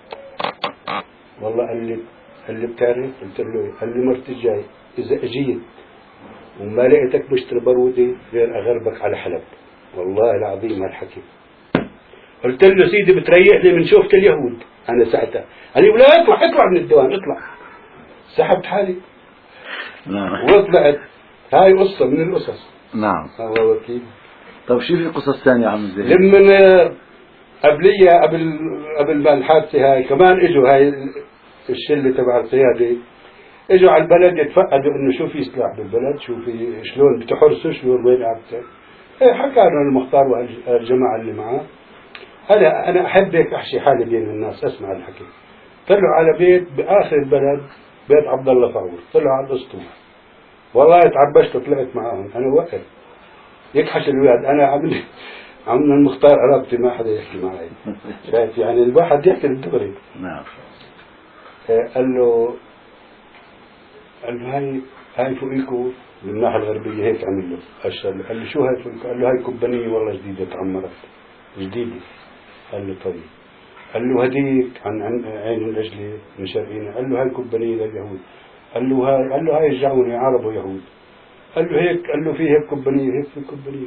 والله قال لي قال لي بتعرف؟ قلت له قال لي مرتي الجاي إذا أجيت وما لقيتك بشتري بارودة غير أغربك على حلب. والله العظيم هالحكي. قلت له سيدي بتريحني من شوفة اليهود. أنا ساعتها قال لي ولا اطلع اطلع من الديوان اطلع. سحبت حالي. نعم. وطلعت. هاي قصة من القصص. نعم. الله وكيل. طيب شو في قصص ثانية يا عم زين؟ لما قبلية قبل قبل ما الحادثة هاي كمان اجوا هاي الشلة تبع القيادة، اجوا على البلد يتفقدوا انه شو في سلاح بالبلد، شو في شلون بتحرسوا، شلون وين قاعدة. ايه حكى لنا المختار والجماعة اللي معاه. أنا أنا أحب هيك أحشي حالي بين الناس أسمع الحكي. طلعوا على بيت بآخر البلد، بيت عبد الله فاول، طلعوا على الأسطول. والله تعبشت طلعت معاهم. أنا وقت يكحش الولاد، أنا عملي عمنا المختار عربتي ما حدا يحكي معي. شايف يعني الواحد يحكي الدغري. نعم. قال له قال له هاي هاي فوقيكو من الناحية الغربية هيك عمل له أشر. قال له شو هاي فوقيكو؟ قال له هاي كوبانية والله جديدة تعمرت جديدة. قال له طيب. قال له هديك عن عين الأجلة من شرقينا. قال له هاي كوبانية لليهود. قال له هاي قال له هاي الجعوني عرب ويهود. قال له هيك قال له في هيك كوبانية هيك في كوبانية.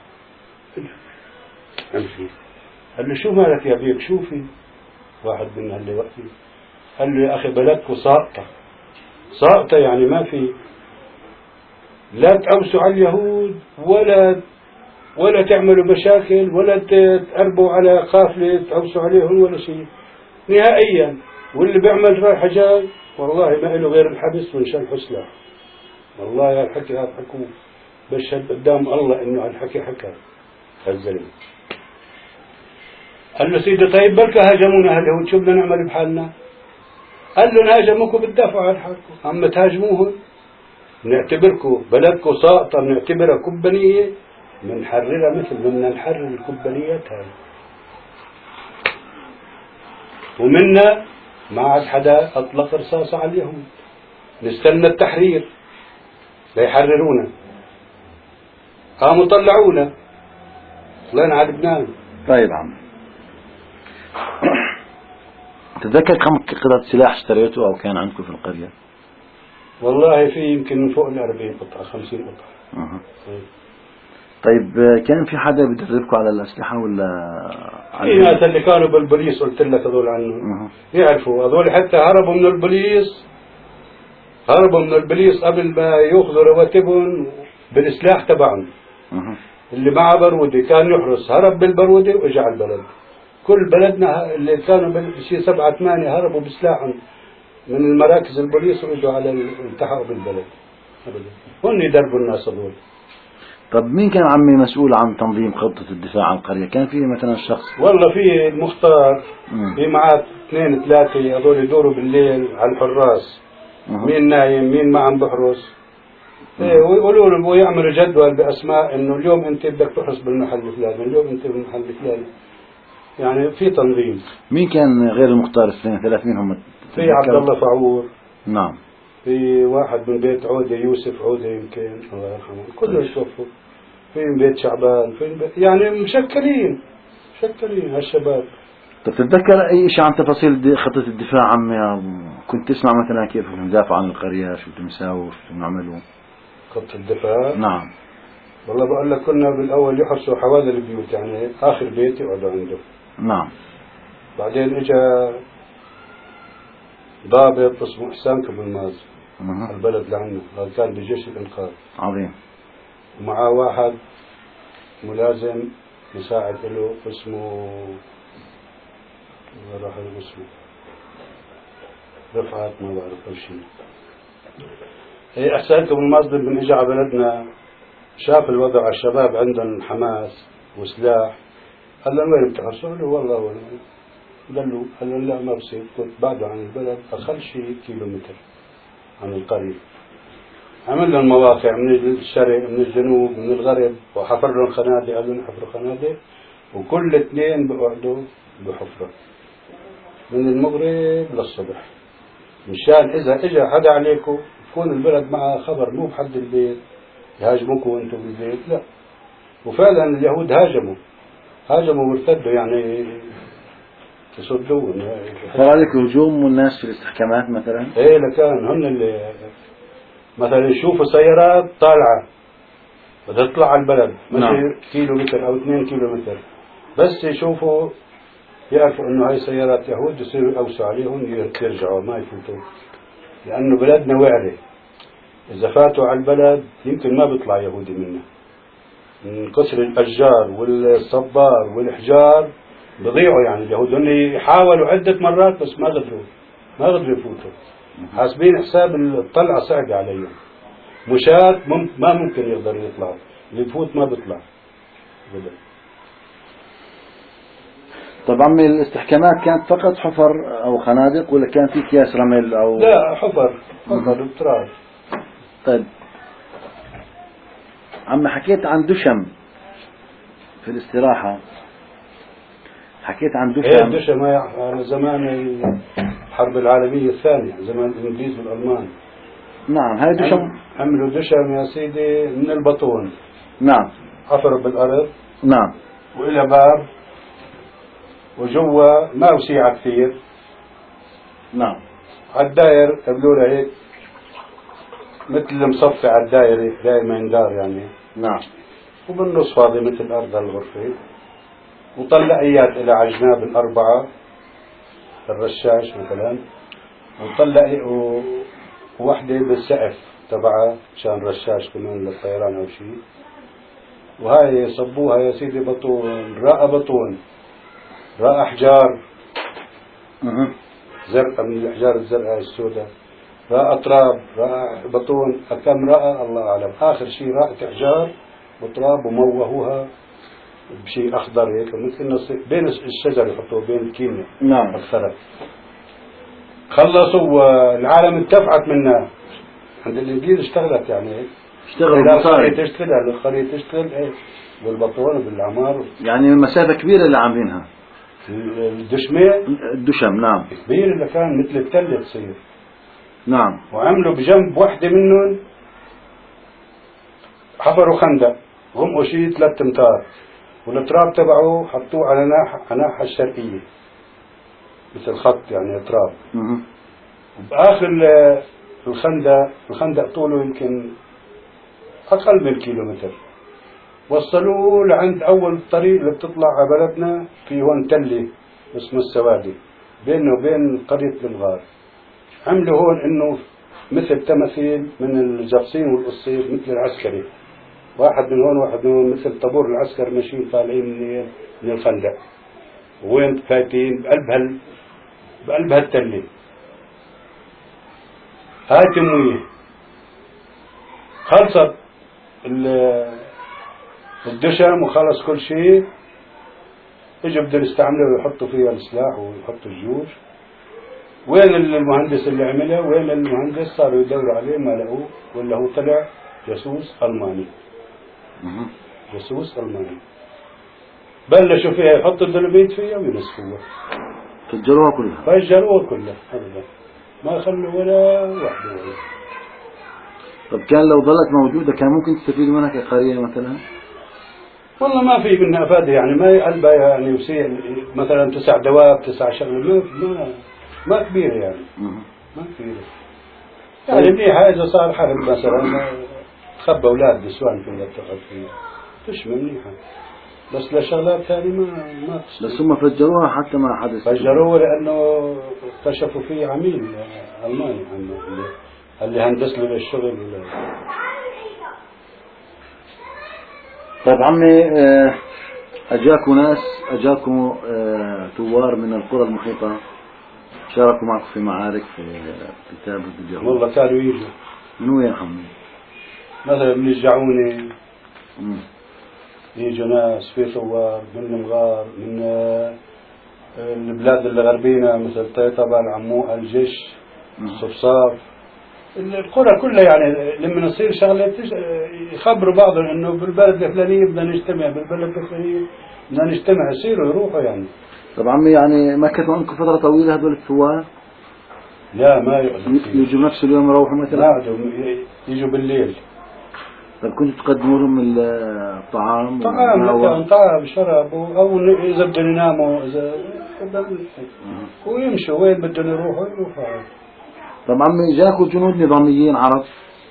قال له قال له شو مالك يا بيك شو في؟ واحد من اللي وقتي قال له يا أخي بلدكم ساقطة ساقطة يعني ما في، لا تعوسوا على اليهود ولا ولا تعملوا مشاكل ولا تقربوا على قافلة تعوسوا عليهم ولا شيء نهائيا. واللي بيعمل رايحة جاي والله ما له غير الحبس وانشال سلاح. والله هالحكي هذا حكوه بشهد قدام الله انه هالحكي حكى هالزلمة. قال له سيدي طيب بركة هاجمونا هاليهود شو بدنا نعمل بحالنا؟ قال له هاجموكم بتدافعوا عن حالكم، عم تهاجموهم نعتبركم بلدكم ساقطة نعتبرها كوبانية منحررها مثل ما بدنا نحرر الكوبانيات هاي. ومنا ما عاد حدا أطلق رصاصة على اليهود، نستنى التحرير ليحررونا. قاموا طلعونا طلعنا على لبنان. طيب عم تتذكر كم قطعة سلاح اشتريته أو كان عندكم في القرية؟ والله في يمكن من فوق الأربعين قطعة خمسين قطعة. أه. طيب كان في حدا بيدربكم على الأسلحة ولا؟ في ناس اللي كانوا بالبوليس قلت لك هذول عنهم يعرفوا، هذول حتى هربوا من البوليس، هربوا من البوليس قبل ما ياخذوا رواتبهم بالسلاح تبعهم. اللي معه برودي كان يحرس، هرب بالبرودي واجى على البلد. كل بلدنا اللي كانوا بشي سبعة ثمانية هربوا بسلاحهم من المراكز البوليس واجوا على التحقوا بالبلد. هن يدربوا الناس هذول. طب مين كان عمي مسؤول عن تنظيم خطة الدفاع عن القرية؟ كان في مثلا شخص؟ والله في المختار، في معاه اثنين ثلاثة هذول يدوروا بالليل على الحراس. مم. مين نايم، مين ما عم بحرس. إيه ويقولوا له ويعملوا جدول بأسماء إنه اليوم أنت بدك تحرس بالمحل الفلاني، اليوم أنت بالمحل الفلاني. يعني في تنظيم. مين كان غير المختار اثنين ثلاث مين هم؟ في عبد الله فعور. نعم. في واحد من بيت عودة، يوسف عودة يمكن الله يرحمه، كلهم يتوفوا. في من بيت شعبان، في من بيت يعني مشكلين مشكلين هالشباب. طب تتذكر أي شيء عن تفاصيل خطة الدفاع عمي؟ كنت تسمع مثلا كيف ندافع عن القرية، شو بدهم يساووا، شو بدهم يعملوا؟ خطة الدفاع؟ نعم. والله بقول لك كنا بالأول يحرسوا حوالي البيوت، يعني آخر بيت يقعدوا عنده. نعم. بعدين إجا ضابط اسمه إحسان كبلماز على البلد لعنا، هذا كان بجيش الإنقاذ. عظيم. ومعاه واحد ملازم مساعد له اسمه راح اسمه رفعت، ما بعرف شيء. هي إحسان كبلماز من إجا على بلدنا شاف الوضع على الشباب عندهم حماس وسلاح، قال له وين بتحرسوا؟ قال له والله وين. قال له قال له لا ما بصير، كنت بعده عن البلد أقل شيء كيلو متر عن القرية. عمل لهم مواقع من الشرق من الجنوب من الغرب، وحفر لهم خنادق، قال لهم حفروا خنادق، وكل اثنين بقعدوا بحفرة من المغرب للصبح، مشان إذا إجا حدا عليكم تكون البلد معها خبر، مو بحد البيت يهاجموكم وانتم بالبيت، لا. وفعلا اليهود هاجموا هاجموا وارتدوا، يعني يصدون. صار عليك هجوم والناس في الاستحكامات مثلا؟ ايه لكان هن اللي مثلا يشوفوا سيارات طالعة بدها تطلع على البلد ماشي نعم. كيلو متر او اثنين كيلو متر، بس يشوفوا يعرفوا انه هاي سيارات يهود، يصيروا يقوسوا عليهم يرجعوا ما يفوتوا، لانه بلدنا وعرة، إذا فاتوا على البلد يمكن ما بيطلع يهودي منه، من كسر الأشجار والصبار والإحجار بضيعوا. يعني اليهود اللي حاولوا عدة مرات بس ما قدروا ما قدروا يفوتوا، حاسبين حساب الطلعة صعبة عليهم، مشاة مم ما ممكن يقدروا يطلعوا، اللي يفوت ما بيطلع بدل. طب عمي الاستحكامات كانت فقط حفر أو خنادق ولا كان في أكياس رمل أو؟ لا حفر حفر بتراب. طيب عم حكيت عن دشم في الاستراحة، حكيت عن دشم. ايه دشم على زمان الحرب العالمية الثانية، زمان الإنجليز والألمان. نعم هاي دشم عملوا دشم يا سيدي من البطون. نعم. حفروا بالأرض. نعم. وإلى باب وجوا ما وسيعة كثير. نعم. على الداير قبلوا له هيك مثل المصفى على الدائرة دائما يندار يعني. نعم. وبالنص فاضي مثل أرض الغرفة، وطلقيات إلى على الجناب الأربعة الرشاش مثلا، وطلق ووحدة بالسقف تبعها عشان رشاش كمان للطيران أو شيء. وهاي صبوها يا سيدي بطون، راء بطون، راء أحجار زرقاء من الأحجار الزرقاء السوداء، راء أطراب، راء بطون، كم راء الله أعلم. آخر شيء راء أحجار وتراب وموهوها بشيء أخضر هيك مثل بين الشجر يحطوه بين الكيمياء. نعم. الخرق. خلصوا العالم انتفعت منها، عند الإنجليز اشتغلت يعني اشتغلوا القرية تشتغل القرية تشتغل ايه بالبطون وبالعمار، يعني مسافة كبيرة اللي عاملينها. الدشمة الدشم نعم كبير اللي كان مثل التلة تصير. نعم. وعملوا بجنب واحدة منهم حفروا خندق هم شيء ثلاث امتار، والتراب تبعه حطوه على ناحية ناحية الشرقية مثل خط يعني تراب. وبآخر الخندق الخندق طوله يمكن أقل من كيلومتر، وصلوه لعند أول الطريق اللي بتطلع على بلدنا، في هون تلة اسمه السوادي بينه وبين قرية المغار. عملوا هون إنه مثل تماثيل من الجرسين والقصير مثل العسكري، واحد من هون واحد من هون، مثل طابور العسكر ماشيين طالعين من من الخندق، وين فايتين بقلب هال بقلب هالتلة. هاي تمويه خلصت الدشم وخلص كل شيء، اجوا بدهم يستعملوا ويحطوا فيها السلاح ويحطوا الجيوش. وين المهندس اللي عملها؟ وين المهندس؟ صاروا يدوروا عليه ما لقوه، ولا هو طلع جاسوس ألماني. جاسوس ألماني. بلشوا فيها يحطوا الدلوميت فيها وينسفوها، فجروها كلها. فجروها كلها أبدا، ما خلوا ولا واحدة ولا. طب كان لو ظلت موجودة كان ممكن تستفيد منها كقرية مثلا؟ والله ما في منها أفادة يعني، ما يقلبها يعني يصير مثلا تسع دواب تسع شغل، ما ما ما كبيرة يعني. ما كبيرة يعني. منيحة إذا صار حرب مثلا تخبى أولاد نسوان فيها تقعد فيها تشمل منيحة، بس لشغلات ثانية ما ما بس هم فجروها حتى ما حدث. فجروها لأنه اكتشفوا فيه عميل ألماني عنه اللي, اللي هندس له للشغل. طيب عمي، أجاكم ناس أجاكم ثوار من القرى المحيطة شاركوا معكم في معارك في كتاب ضد اليهود؟ والله كانوا يجوا. من وين يا عمي؟ مثلا من الجعونة يجوا ناس في ثوار، من المغار، من البلاد اللي غربينا مثل طيطبة، العموقة، الجش، الصفصاف، القرى كلها يعني. لما نصير شغلة يخبروا بعضهم انه بالبلد الفلانية بدنا نجتمع، بالبلد الفلانية بدنا نجتمع، يصيروا يروحوا يعني. طب عمي يعني ما كانوا عندكم فترة طويلة هذول الثوار؟ لا ما يقعدوا، يجوا نفس اليوم يروحوا مثلا؟ لا يجوا بالليل. طب كنتوا تقدموا لهم الطعام؟ طعام طعام شراب، او اذا بدهم يناموا اذا ويمشوا وين بدهم يروحوا يروحوا. طب عمي جاكوا جنود نظاميين عرب؟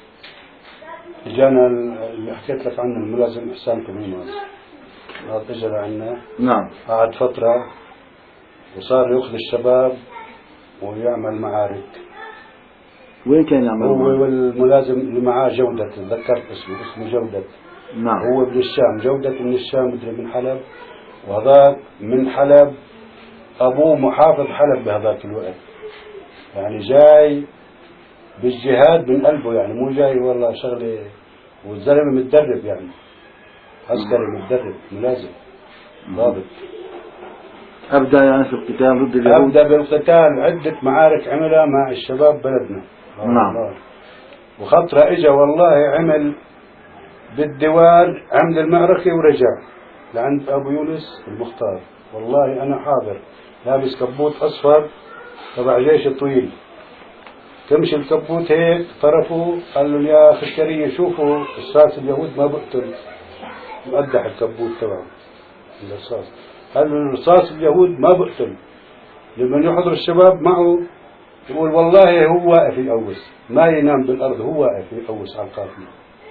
جانا اللي حكيت لك عنه الملازم إحسان كميماز، هذا اجى لعنا. نعم. قعد فترة وصار يأخذ الشباب ويعمل معارك. وين كان يعمل؟ هو والملازم اللي معاه جودة، تذكرت اسمه اسمه جودة. نعم. هو ابن الشام، جودة من الشام مدري من حلب، وهذاك من حلب، أبوه محافظ حلب بهذاك الوقت، يعني جاي بالجهاد من قلبه يعني، مو جاي والله شغلة. والزلمة متدرب يعني، عسكري متدرب ملازم ضابط. أبدأ يعني في القتال ضد اليهود؟ أبدأ بالقتال، عدة معارك عملها مع الشباب بلدنا. نعم. وخطرة إجا والله عمل بالديوان، عمل المعركة ورجع لعند أبو يونس المختار. والله أنا حاضر لابس كبوت أصفر تبع جيش طويل، تمشي الكبوت هيك طرفه، قال له يا خشكرية شوفوا رصاص اليهود ما بقتل، مقدح الكبوت تبعه الرصاص، قال له رصاص اليهود ما بقتل. لما يحضر الشباب معه يقول والله هو واقف يقوس، ما ينام بالأرض، هو واقف يقوس على القافلة.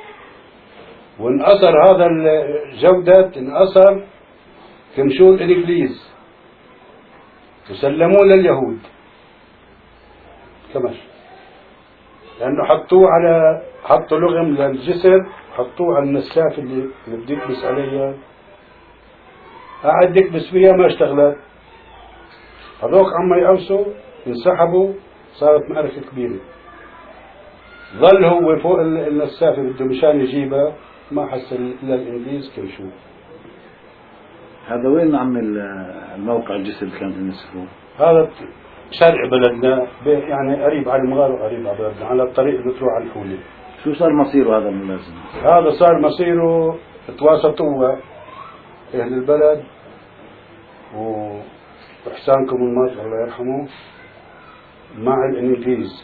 وانأثر هذا الجودة، انأثر كمشون الإنجليز وسلموه لليهود كمش، لأنه حطوه على حطوا لغم للجسر، حطوه على النساف اللي اللي بده يكبس عليها، قاعد يكبس فيها ما اشتغلت. هذوك عم يقوسوا انسحبوا، صارت معركة كبيرة. ظل هو فوق النساف بده مشان يجيبها، ما حس إلا الإنجليز كيشوف. هذا وين عم الموقع الجسر اللي كانوا ينسفوه؟ هذا شرق بلدنا، يعني قريب على المغار وقريب على بلدنا، على الطريق اللي تروح على الحولة. شو صار مصيره هذا الملازم؟ هذا صار مصيره تواسطوا أهل البلد وإحسانكم الماضي الله يرحمه مع الإنجليز،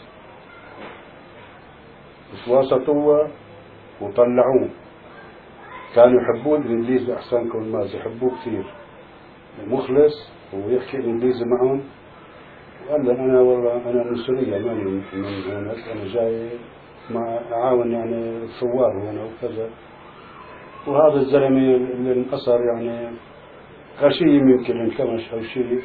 تواسطوا وطلعوه. كانوا يحبون الإنجليز وإحسانكم الماضي، يحبوه كثير، مخلص ويحكي الإنجليزي معهم. وقال له أنا والله أنا من سوريا ماني من هناك، أنا جاي مع أعاون يعني الثوار هنا وكذا. وهذا الزلمة اللي انقصر يعني غشيم يمكن انكمش أو شيء،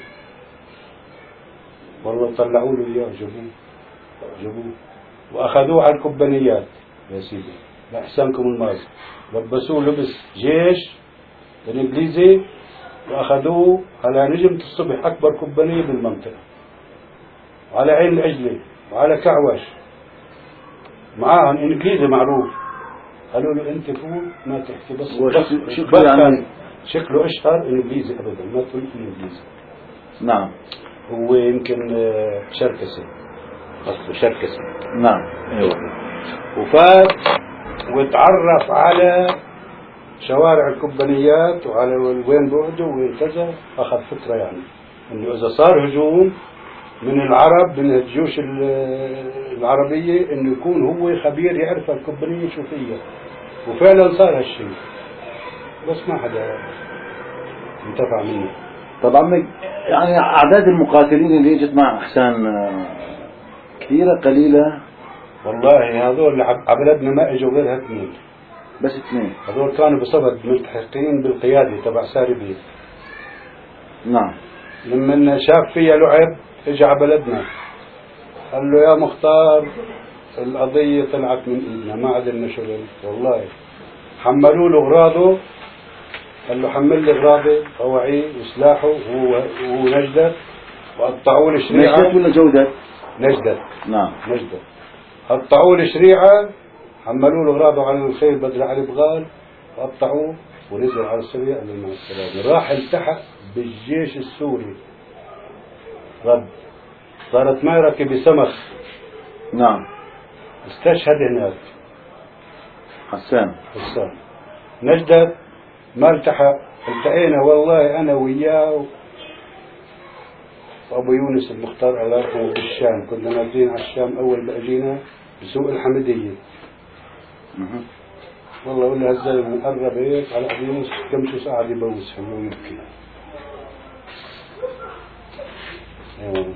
والله طلعوا له إياه جابوه جابوه وأخذوه على الكبانيات يا سيدي لأحسانكم الماضي، لبسوه لبس جيش الإنجليزي وأخذوه على نجمة الصبح أكبر كبانية بالمنطقة، وعلى عين العجلة وعلى كعوش معاهم إنجليزي معروف. قالوا له أنت فوق ما تحكي بس شكله يعني شكله أشهر إنجليزي أبدا ما تقول إنجليزي. نعم هو يمكن شركسي أصله شركسي. نعم أيوة. وفات وتعرف على شوارع الكبانيات وعلى وين بعده وين كذا، أخذ فكرة يعني إنه إذا صار هجوم من العرب من الجيوش العربية إنه يكون هو خبير يعرف الكبانية شو فيها، وفعلا صار هالشيء بس ما حدا انتفع منه. طبعا يعني أعداد المقاتلين اللي اجت مع إحسان كثيرة قليلة؟ والله هذول اللي عبلدنا ما اجوا غير اثنين بس اثنين، هذول كانوا بصدد ملتحقين بالقيادة تبع ساربيل. نعم. لما شاف فيها لعب اجى على بلدنا قال له يا مختار القضية طلعت من ايدنا ما عاد لنا شغل، والله حملوا له اغراضه، قال له حمل لي اغراضي قواعيه وسلاحه هو ونجدت، وقطعوا لي شريعة. نجدت ولا جودت؟ نجدت. نعم نجدت. قطعوا لي شريعة، حملوا له اغراضه على الخيل بدر علي بغال، قطعوه ونزل على سوريا قال له مع السلامة. راح التحق بالجيش السوري رد، صارت معركة بسمخ. نعم. استشهد هناك حسان. حسان. نجدت ما التحق، التقينا والله أنا وياه وأبو يونس المختار الله يرحمه بالشام، كنا نازلين على الشام أول ما أجينا بسوق الحمدية. والله ولا هالزلمة قرب هيك على أبو يونس كم شو قاعد يبوس حلو ويبكي. أيوة.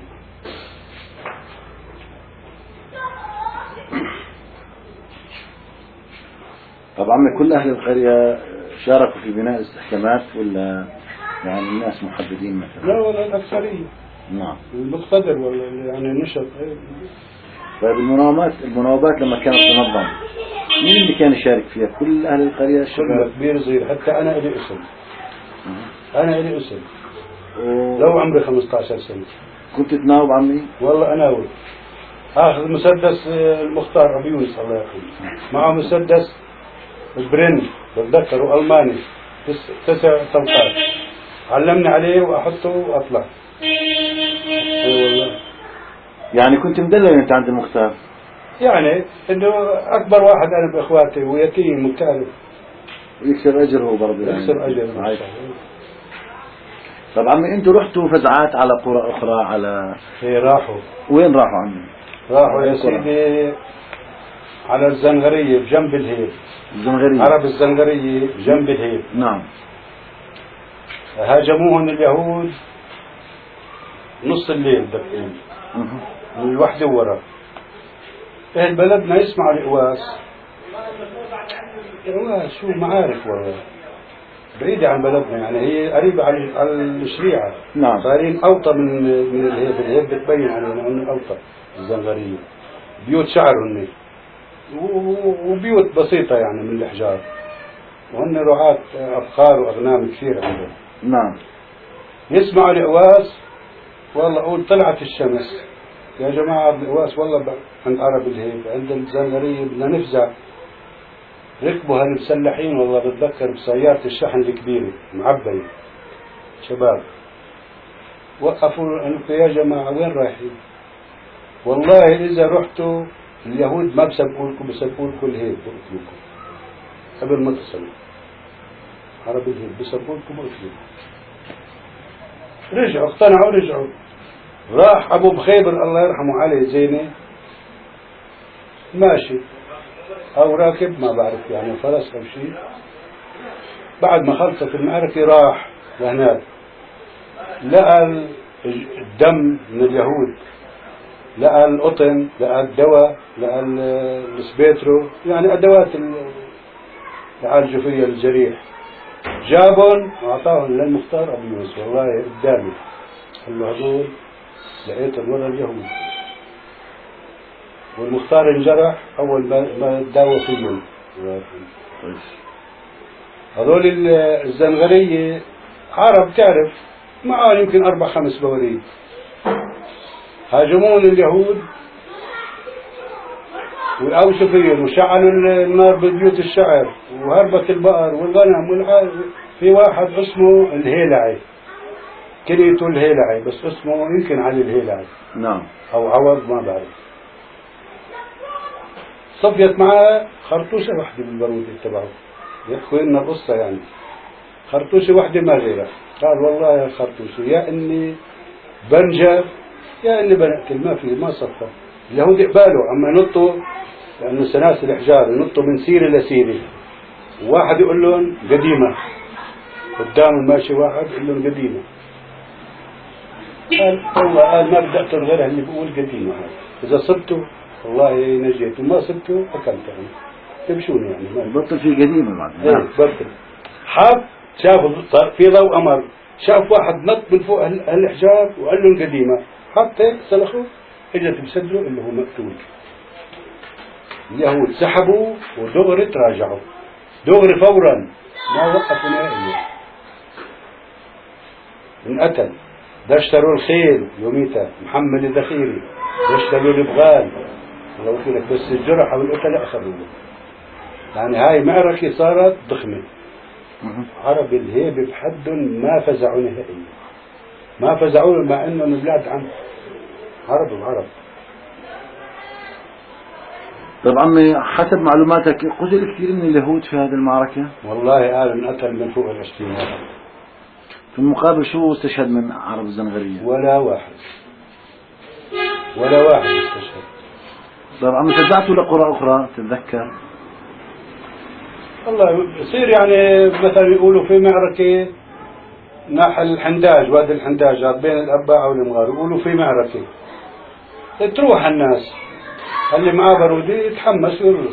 طبعا كل أهل القرية شاركوا في بناء الاستحكامات ولا يعني الناس محددين مثلا؟ لا ولا الأكثرية. نعم. المقتدر ولا يعني النشط. طيب المناومات المناوبات لما كانت تنظم مين اللي كان يشارك فيها؟ كل أهل القرية الشباب؟ كبير صغير، حتى أنا إلي اسم. أنا إلي اسم. و... لو عمري خمسة عشر سنة. كنت تناوب عمي؟ والله أناوب. آخذ مسدس المختار أبو يونس الله يرحمه، معه مسدس برين بتذكره ألماني تس... تسع طلقات، علمني عليه وأحطه وأطلع. أي والله. يعني كنت مدلل أنت عند المختار؟ يعني إنه أكبر واحد أنا بإخواتي ويتيم وكارث. يكسر أجر هو برضه يعني. يكسر أجر. طب عمي أنتوا رحتوا فزعات على قرى أخرى على؟ إيه راحوا. وين راحوا عمي؟ راحوا يا سيدي على الزنغرية بجنب الهيل. الزنغرية. عرب الزنغرية بجنب الهيل. نعم. هاجموهم اليهود نص الليل دقيقين من الوحدة ورا. اهل بلدنا يسمعوا الإقواس. إقواس شو معارف والله بعيدة عن بلدنا، يعني هي قريبة على الشريعة. نعم. صارين أوطى من من الهيب، الهيب بتبين علينا أنه أوطى الزنغرية. بيوت شعر هن وبيوت بسيطة يعني من الحجار، وهن رعاة أبقار وأغنام كثير عندهم. نعم. يسمعوا الإقواس والله أقول طلعت الشمس يا جماعة الإقواس والله عند عرب الهيب عند الزنغرية بدنا نفزع. ركبوا هالمسلحين والله بتذكر بسيارة الشحن الكبيرة معبية شباب، وقفوا قالوا يا جماعة وين رايحين؟ والله إذا رحتوا اليهود ما بسبقوا لكم، بسبقوا لكم الهيب بقتلوكم قبل ما تصلوا. عرب الهيب بسبقوا لكم بقتلوكم. رجعوا اقتنعوا رجعوا. راح أبو بخيبر الله يرحمه علي زيني ماشي أو راكب ما بعرف يعني فرس أو شيء، بعد ما خلصت المعركة راح لهناك لقى الدم من اليهود، لقى القطن، لقى الدواء، لقى السبيترو، يعني أدوات يعالجوا فيها الجريح. جابهم وأعطاهم للمختار أبو يونس والله قدامي، قال له هذول لقيتهم ورا اليهود، والمختار انجرح أول ما داوى فيهم. هذول الزنغرية عرب تعرف معهم يمكن أربع خمس بواريد، هاجمون اليهود وأوشوا فيهم وشعلوا النار ببيوت الشعر وهربت البقر والغنم والعاد. في واحد اسمه الهيلعي، كنيته الهيلعي بس اسمه يمكن علي الهيلعي نعم أو عوض ما بعرف. صفيت معاه خرطوشة واحدة بالبارود تبعه، يحكوا لنا القصة يعني، خرطوشة واحدة ما غيرها. قال والله يا خرطوشة يا إني بنجر يا إني بنقتل، ما في ما صفى. اليهود قبالوا عم ينطوا لأنه سلاسل حجار، ينطوا من سيرة لسيرة، وواحد يقول لهم قديمة قدامه ماشي واحد يقول لهم قديمة. قال والله قال ما بدي أقتل غير اللي بقول قديمة هذا، إذا صبته والله نجيت وما صبته أكلته يعني تمشوني يعني ما بطل في قديمة بعد. نعم بطل. حاب شافوا في ضوء قمر، شاف واحد نط من فوق هالحجار وقال لهم قديمة، حتى سلخوا اجت بصدره اللي هو مقتول. اليهود سحبوا ودغري تراجعوا دغري فورا ما وقفوا نهائيا، انقتل. دشتروا الخيل يوميتها محمد الذخيري، دشتروا البغال لو قلت لك، بس الجرح والقتلة أخذوا له. يعني هاي معركة صارت ضخمة. عرب الهيبة بحدهم ما فزعوا نهائيا، ما فزعوا مع انهم البلاد عن عرب وعرب. طب عمي حسب معلوماتك قتل كثير من اليهود في هذه المعركة؟ والله قال انقتل من فوق العشرين واحد. في المقابل شو استشهد من عرب الزنغرية؟ ولا واحد ولا واحد استشهد. طب عمي فزعتوا لقرى أخرى تتذكر؟ والله يصير يعني مثلا يقولوا في معركة ناحية الحنداج، وادي الحنداج بين الأباعة والمغار، يقولوا في معركة تروح الناس اللي معاه بارودي يتحمس ويروح.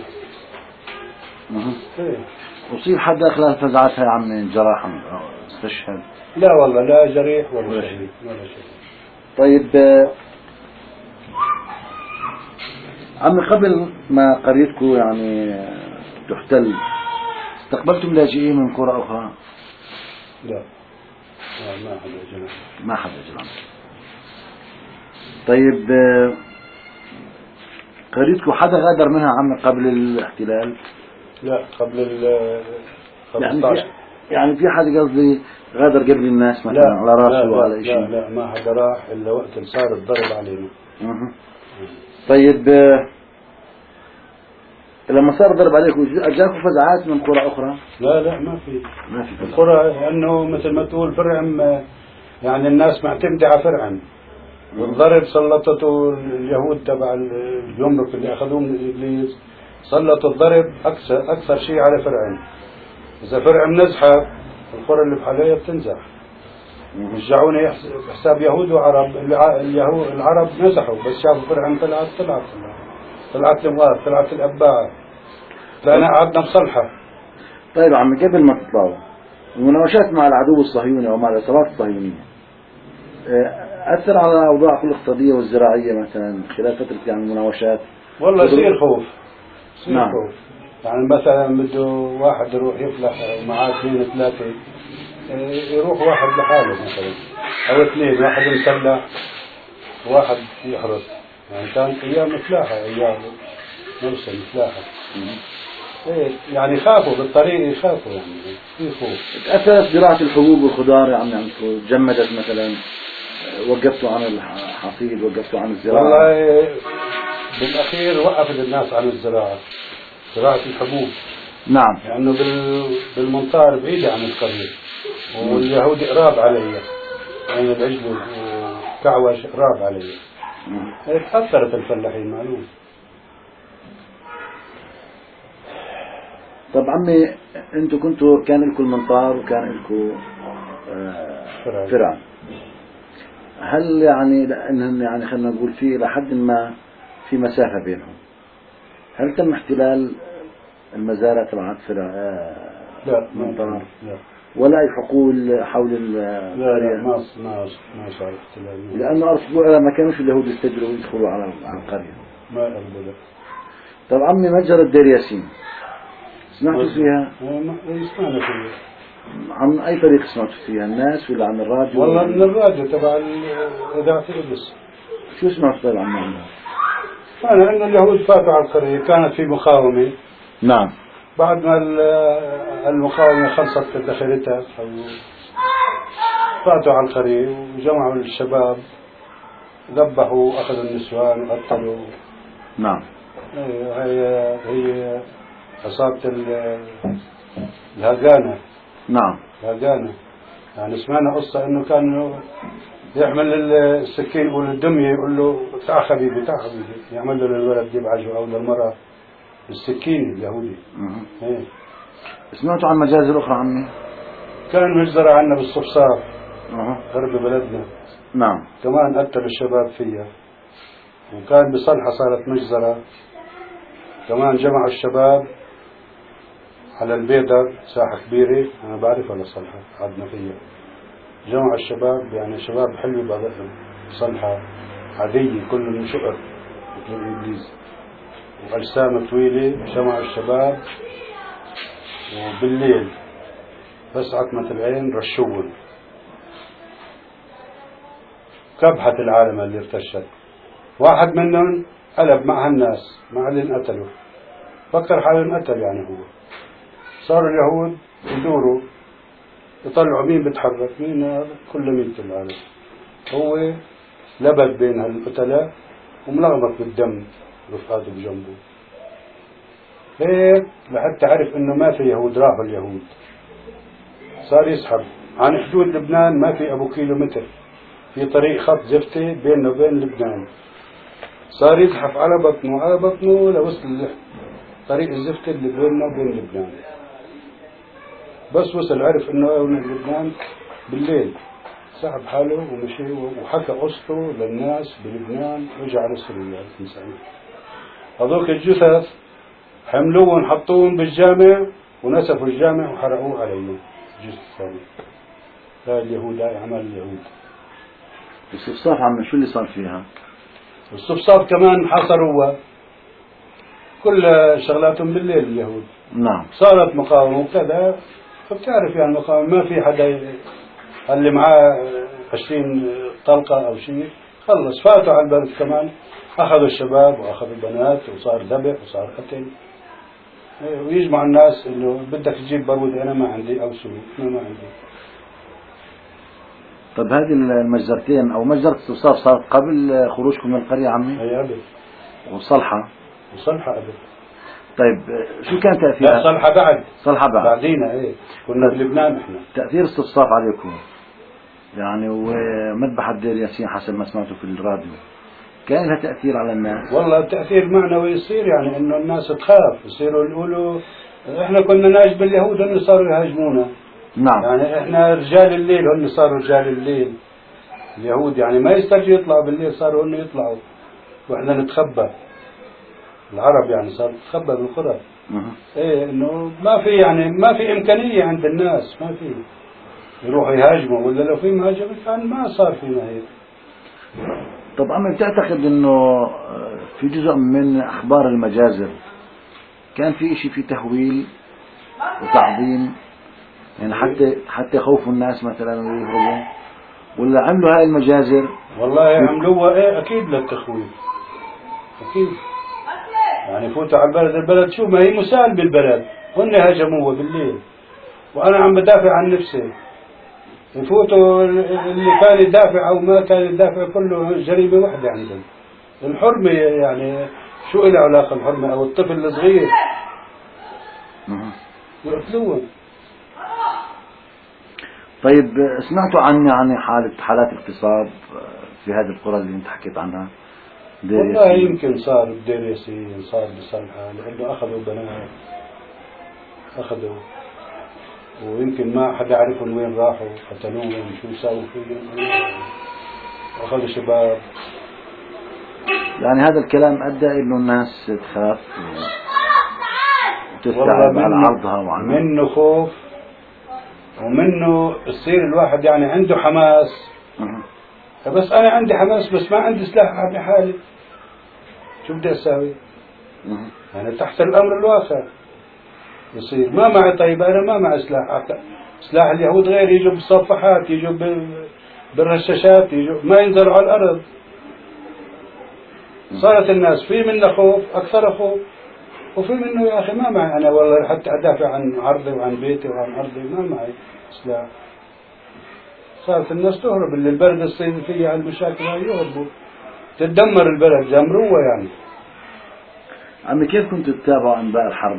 اها. وصير حدا خلال الفزعات هاي عمي جراح استشهد؟ لا والله لا جريح ولا شهيد ولا شيء. طيب عمي قبل ما قريتكم يعني تحتل استقبلتم لاجئين من قرى أخرى؟ لا ما حدا جنح. ما حدا جنح. طيب قريتكم حدا غادر منها عمي قبل الاحتلال؟ لا قبل ال خمسطعش. يعني في يعني في حدا قصدي غادر قبل الناس مثلا لا على راسه لا ولا شيء؟ لا لا ما حدا راح الا وقت اللي صار الضرب علينا. أه. طيب لما صار ضرب عليكم اجاكم فزعات من قرى اخرى؟ لا لا ما في ما في فزعات. القرى لانه مثل ما تقول فرعم، يعني الناس معتمده على فرعم، والضرب سلطته اليهود تبع الجمرك اللي اخذوه من الانجليز، سلطوا الضرب اكثر اكثر شيء على فرعم. اذا فرعم نزحه القرى اللي بحالها بتنزح. رجعوني حساب يهود وعرب، اليهود العرب نزحوا بس شافوا فرعم طلعت طلعت طلعت المغار طلعت الأباعة، لأنا قعدنا بصلحة. طيب عمي قبل ما تطلعوا المناوشات مع العدو الصهيوني أو مع العصابات الصهيونية أثر على الأوضاع الاقتصادية والزراعية مثلا خلال فترة يعني المناوشات؟ والله يصير خوف يصير نعم. خوف. يعني مثلا بده واحد يروح يفلح ومعاه اثنين ثلاثة، يروح واحد لحاله مثلا أو اثنين، واحد مسلح وواحد يحرس. يعني كانت أيام فلاحة، أيام موسم فلاحة. إيه يعني خافوا بالطريق، يخافوا يعني في خوف. تأثرت زراعة الحبوب والخضار يعني عندكم جمدت مثلا؟ وقفتوا عن الحصيد، وقفتوا عن الزراعة؟ والله بالأخير وقفت الناس عن الزراعة، زراعة الحبوب. نعم. لأنه يعني بالمنطار بعيدة عن القرية، واليهود قراب علي، يعني العجل وكعوش قراب علي. تأثرت الفلاحين معلوم. طب عمي انتوا كنتوا كان لكم المنطار وكان لكم آه فرع، هل يعني لأنهم يعني خلينا نقول في إلى حد ما في مسافة بينهم، هل تم احتلال المزارع تبعت فرع لا منطار لا ولا أي حقول حول لا لا ما ما ما صار احتلال، لأنه أرسلوا ما كانوش اليهود يستجروا ويدخلوا على على القرية. ما أربو. طب عمي متجر دير ياسين سمعتوا فيها؟ ما سمعنا فيها. عن أي طريق سمعتوا فيها؟ الناس ولا عن الراديو؟ والله من الراديو تبع إذاعة إبليس. شو سمعت طيب عن عنها؟ أنا أن اليهود فاتوا على القرية، كانت في مقاومة. نعم. بعد ما المقاومة خلصت دخلتها فاتوا على القرية وجمعوا الشباب، ذبحوا أخذوا النسوان وقتلوا. نعم. هي هي عصابة الهجانة. نعم. الهجانة يعني سمعنا قصة إنه كان يعمل السكين يقول الدمية يقول له تعال حبيبي تعال حبيبي، يعمل له للولد يبعجه أو للمرأة السكين اليهودي. ايه. سمعتوا عن مجازر أخرى عمي؟ كان مجزرة عنا بالصفصاف أه. غرب بلدنا. نعم. كمان قتلوا الشباب فيها. وكان بصلحة صارت مجزرة كمان، جمعوا الشباب على البيدر، ساحة كبيرة أنا بعرفها لصلحة عدنا فيها. جمعوا الشباب يعني شباب حلوة بعضهم، صلحة عادية كلهم شقر مثل الإنجليز وأجسام طويلة. جمعوا الشباب وبالليل بس عتمة العين رشوهم، كبحت العالم اللي ارتشت. واحد منهم قلب مع الناس مع اللي انقتلوا، فكر حاله انقتل يعني هو. صاروا اليهود يدوروا يطلعوا مين بتحرك مين هذا، كل مين العالم. هو لبد بين هالقتلة وملغمط بالدم رفقاته بجنبه. هيك لحتى عرف انه ما في يهود، راحوا اليهود. صار يسحب عن حدود لبنان، ما في ابو كيلو متر في طريق خط زفتة بيننا وبين لبنان. صار يزحف على بطنه على بطنه لوصل طريق الزفتة اللي بيننا وبين لبنان. بس وصل عرف انه من لبنان بالليل، سحب حاله ومشي وحكى قصته للناس بلبنان ورجع على سوريا الإنسانية. هذوك الجثث حملوهم حطوهم بالجامع ونسفوا الجامع وحرقوه عليهم. الجثث الثاني لا اليهود، لا عمل اليهود. الصفصاف عم شو اللي صار فيها؟ الصفصاف كمان حاصروها، كل شغلاتهم بالليل اليهود. نعم. صارت مقاومة وكذا، فبتعرف يعني مقاومة ما في حدا اللي معاه عشرين طلقة أو شيء خلص. فاتوا على البلد كمان، أخذوا الشباب وأخذوا البنات وصار ذبح وصار قتل. ويجمع الناس إنه بدك تجيب بارود، أنا ما عندي، أو سلوك أنا ما عندي. طب هذه المجزرتين أو مجزرة الصفصاف صارت قبل خروجكم من القرية عمي؟ هي قبل. وصلحة؟ وصلحة قبل. طيب شو كان تأثيرها؟ لا صلحة بعد. صلحة بعد. بعدينا إيه، كنا بلبنان إحنا. تأثير الصفصاف عليكم يعني ومذبحة دير ياسين حسب ما سمعته في الراديو، كان لها تأثير على الناس؟ والله تأثير معنوي يصير، يعني إنه الناس تخاف، يصيروا يقولوا إحنا كنا ناجب اليهود هن صاروا يهاجمونا. نعم. يعني إحنا رجال الليل هن صاروا رجال الليل. اليهود يعني ما يسترجوا يطلعوا بالليل، صاروا هن يطلعوا وإحنا نتخبى. العرب يعني صاروا تتخبى بالقرى. إيه إنه ما في يعني ما في إمكانية عند الناس، ما في يروحوا يهاجموا، ولا لو في مهاجمة كان ما صار فينا هيك. طب عمي بتعتقد إنه في جزء من أخبار المجازر كان في إشي في تهويل وتعظيم، يعني حتى حتى يخوفوا الناس مثلا ويهربوا، ولا عملوا هاي المجازر؟ والله عملوها ايه اكيد للتخويف، اكيد يعني فوتوا على البلد. البلد شو ما هي مسال بالبلد، هن هاجموها بالليل وانا عم بدافع عن نفسي. يفوتوا اللي كان يدافع او ما كان يدافع كله جريمه واحده عندهم. الحرمه يعني شو لها علاقه الحرمه او الطفل الصغير يقتلوه. طيب سمعتوا عن يعني حالة حالات اغتصاب في هذه القرى اللي انت حكيت عنها؟ والله يمكن صار بدير ياسين، صار بصلحة، لأنه أخذوا بنات أخذوا، ويمكن ما حدا عرفهم وين راحوا، قتلوهم شو ساووا فيهم، أخذوا شباب. يعني هذا الكلام أدى إنه الناس تخاف تستعب على عرضها وعلى منه خوف ومنه يصير الواحد يعني عنده حماس. بس أنا عندي حماس بس ما عندي سلاح أحمي حالي، شو بدي أساوي؟ يعني تحت الأمر الواقع يصير ما معي. طيب أنا ما معي سلاح، سلاح اليهود غير، يجوا بالصفحات، يجوا بالرشاشات، يجوا ما ينزلوا على الأرض. صارت الناس في منه خوف أكثر خوف، وفي منه يا أخي ما معي أنا والله حتى أدافع عن عرضي وعن بيتي وعن أرضي ما معي سلاح. صارت الناس تهرب، اللي البلد الصيني فيها على المشاكل هاي يهربوا، تدمر البلد جمروه يعني. عمي كيف كنتوا تتابعوا أنباء الحرب؟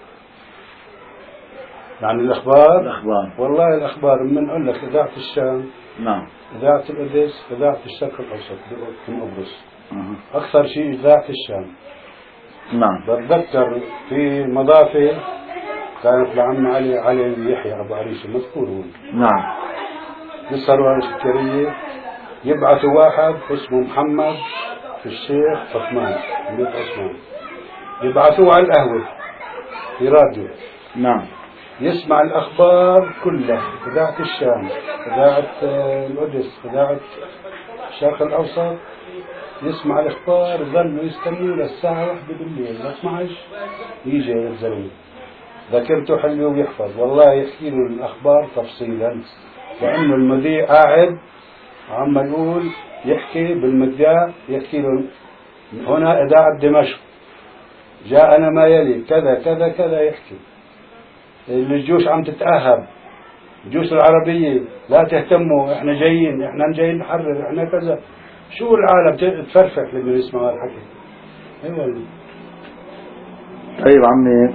يعني الأخبار؟ الأخبار والله الأخبار من أقول لك إذاعة الشام، نعم، إذاعة القدس، إذاعة الشرق الأوسط من قبرص، أكثر شيء إذاعة الشام. نعم. بتذكر في مضافة كانت لعم علي علي يحيى أبو عريشة مذكور هون. نعم. بالثروة السكرية يبعثوا واحد اسمه محمد في الشيخ عثمان بيت عثمان، يبعثوه على القهوة في راديو. نعم. يسمع الأخبار كلها، إذاعة الشام، إذاعة القدس، إذاعة الشرق الأوسط، يسمع الأخبار. ظلوا يستنوا للساعة واحدة بالليل ل اثنعش يجي الزلمة ذاكرته حلوة ويحفظ، والله يحكي له الأخبار تفصيلا، لأنه المذيع قاعد عم يقول يحكي بالمذياع، يحكي له هنا إذاعة دمشق جاءنا ما يلي كذا كذا كذا، يحكي الجيوش عم تتأهب، الجيوش العربية لا تهتموا، احنا جايين، احنا جايين نحرر، احنا كذا. شو العالم تفرفح لما يسمعوا هالحكي. ايوه. طيب عمي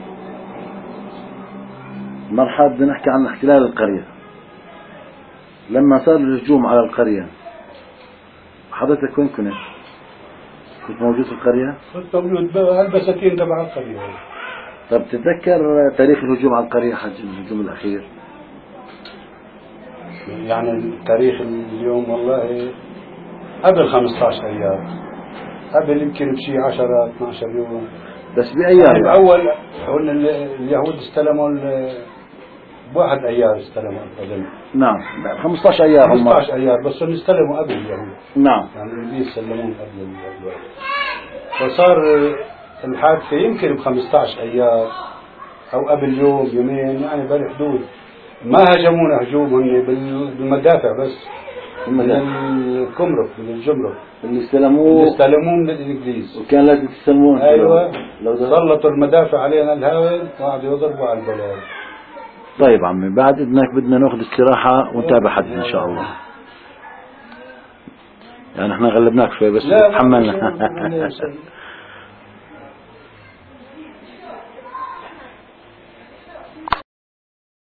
مرحبا، بدنا نحكي عن احتلال القرية. لما صار الهجوم على القرية حضرتك وين كنت؟ كنت موجود في القرية؟ كنت موجود بالبساتين تبع القرية. طب تتذكر تاريخ الهجوم على القرية حج الهجوم الأخير؟ يعني تاريخ اليوم والله قبل خمسة عشر أيام، قبل يمكن بشي عشرة اثنا عشر يوم، بس بأيام. يعني أول هون اليهود استلموا بواحد أيار استلموا أظن. نعم خمسة عشر أيار. خمسة عشر أيار بس هم استلموا قبل اليهود. نعم. يعني الإنجليز سلمون قبل اليهود. فصار الحادثة يمكن ب خمسة عشر أيار أو قبل يوم يومين، يعني بالحدود. ما هجمونا هجوم هن بالمدافع بس، من الكمرك من الجمرك اللي استلموه اللي استلموه من الإنجليز، وكان لازم تستلمون. أيوة لو سلطوا المدافع علينا الهاون وقعدوا يضربوا على البلد. طيب عمي بعد إذنك بدنا نأخذ استراحة ونتابع حديث إن شاء الله. يعني احنا غلبناك شوي بس تحملنا.